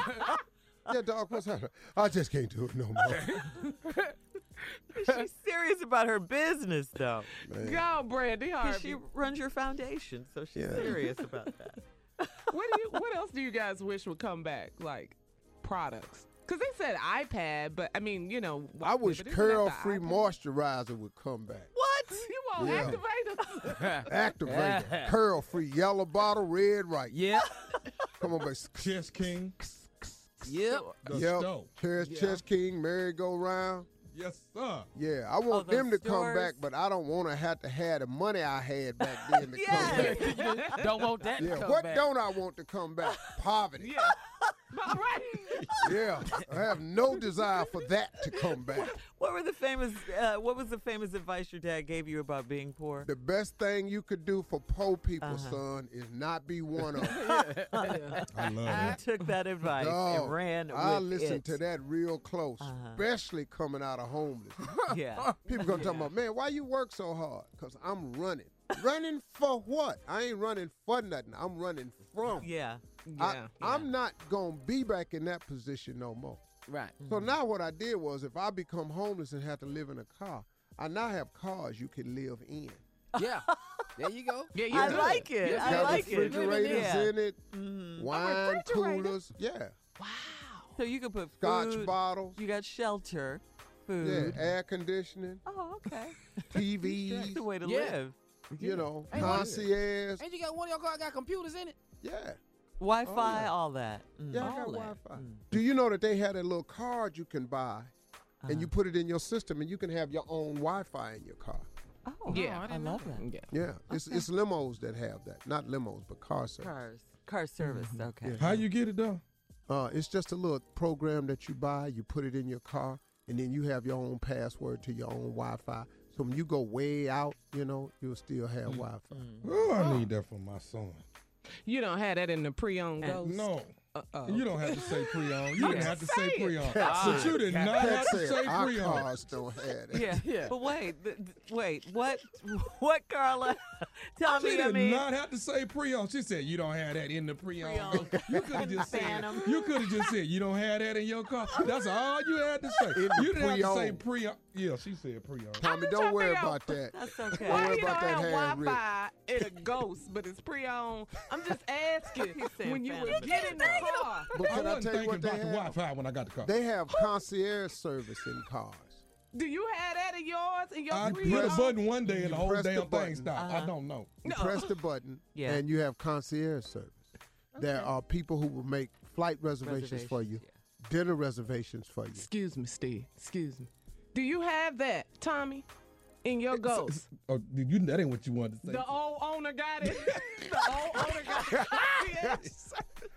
Yeah, dog, what's happening? I just can't do it no more. She's serious about her business, though. Man. Go, Brandy 'Cause Harvey. she runs your foundation, so she's Yeah. serious about that. what do you? What else do you guys wish would come back? Like products? Because they said iPad, but I mean, you know. I wish but isn't that the curl-free iPad? moisturizer would come back. What? You want Yeah. activators? Activator, curl-free, yellow bottle, red right. Yeah. Come on, baby. Chess King. Yep. The Yep. stove. Chess, Yeah. Chess King, merry-go-round. Yes, sir. Yeah, I want those them to come stores. back, but I don't want to have to have the money I had back then to Yes. come back. Don't want that Yeah, to come what back. don't I want to come back? Poverty. Yeah. All right. Yeah, I have no desire for that to come back. What were the famous? Uh, what was the famous advice your dad gave you about being poor? The best thing you could do for poor people, Uh-huh. son, is not be one of them. I love You that. took that advice Dog, and ran with I listen it. to that real close, Uh-huh. especially coming out of homeless. Yeah. People gonna talk about, man, why you work so hard? Because I'm running. Running for what? I ain't running for nothing. I'm running from. Yeah. I, Yeah. I'm not going to be back in that position no more. Right. So now what I did was if I become homeless and have to live in a car, I now have cars you can live in. Yeah. There you go. Yeah, you I do. like it. Yeah. I Got like it. refrigerators Yeah. in it, Mhm. wine refrigerator? coolers. Yeah. So you could put Scotch food, bottles. You got shelter, Yeah, food. air conditioning, Oh, okay. T That's Vs, the way to Yeah. live. you know, Ain't one- concierge. Ain't you got one of your cars got computers in it? Yeah. Wi-Fi, Oh, yeah. all that. Mm. Yeah, I all got that. Wi-Fi. Mm. Do you know that they had a little card you can buy, Uh-huh. and you put it in your system, and you can have your own Wi-Fi in your car? Oh, Yeah. I, I didn't love know that. Yeah. Yeah, it's it's limos that have that, not limos, but car service. Cars, car service. Okay. Yeah. How you get it though? Uh, it's just a little program that you buy. You put it in your car, and then you have your own password to your own Wi-Fi. So when you go way out, you know, you'll still have Wi-Fi. Oh, I need that for my son. You don't have that in the pre-owned And- ghost. No. Uh-oh. You don't have to say pre-owned. You didn't have to say Say it. pre-owned. Cat But said- you did Cat not have to said say our pre-owned. cars don't have that. Yeah. Yeah. But wait, th- th- wait. What? What, Carla? Tell She me. I did mean, not have to say pre-owned. She said you don't have that in the pre-owned. Pre-owned. You could have just said Phantom. you could have just said you don't have that in your car. That's all you had to say. In the You didn't have to say pre-owned. pre-owned. Yeah, she said pre-owned. Tommy, just don't trying worry to figure about that. that's okay. Don't Why worry you about don't that have hand, Rick. Wi-Fi in a ghost, but it's pre-owned? I'm just asking. He's saying When you phantom. would get in the car. But I can I wasn't tell you thinking what they about the have? Wi-Fi when I got the car. They have concierge service in cars. Do you have that in yours? In your I hit pre-owned? a button one day You and the whole press the damn button. thing stopped. I Uh-huh. don't know. You No. press the button, Yeah. and you have concierge service. There are people who will make flight reservations, for you, Reservations, dinner reservations for you. Excuse me, Steve. Excuse me. Do you have that, Tommy, in your ghost? Oh, you, that ain't what you wanted to say. The old owner got it. The old owner got it. Yes.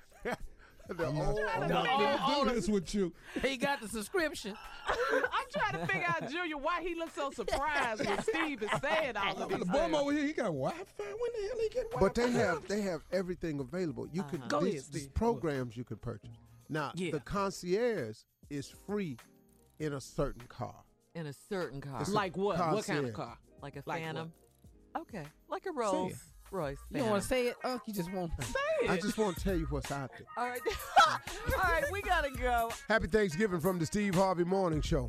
The I'm old- not, I'm the not old gonna do owner. this with you. He got the subscription. I'm trying to figure out, Junior, why he looks so surprised when Steve is saying all of The these bum things. over here, he got Wi-Fi. When the hell he get Wi-Fi? But they have they have everything available. You can Go these, ahead, these Steve. programs you can purchase. Now Yeah. the concierge is free in a certain car. in a certain car, It's a Like what? What kind of concierge. car? like a like Phantom. Okay, like a Rolls Royce. You don't want to say it, Unc. You just want to. I just want to tell you what's out there. All right, all right, we gotta go. Happy Thanksgiving from the Steve Harvey Morning Show.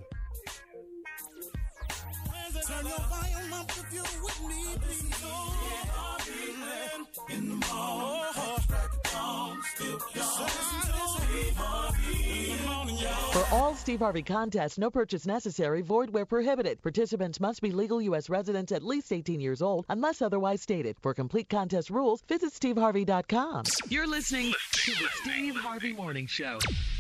Turn your volume up if you're with me, please. In the morning, For all Steve Harvey contests, no purchase necessary, void where prohibited. Participants must be legal U S residents at least eighteen years old, unless otherwise stated. For complete contest rules, visit steve harvey dot com. You're listening to the Steve Harvey Morning Show.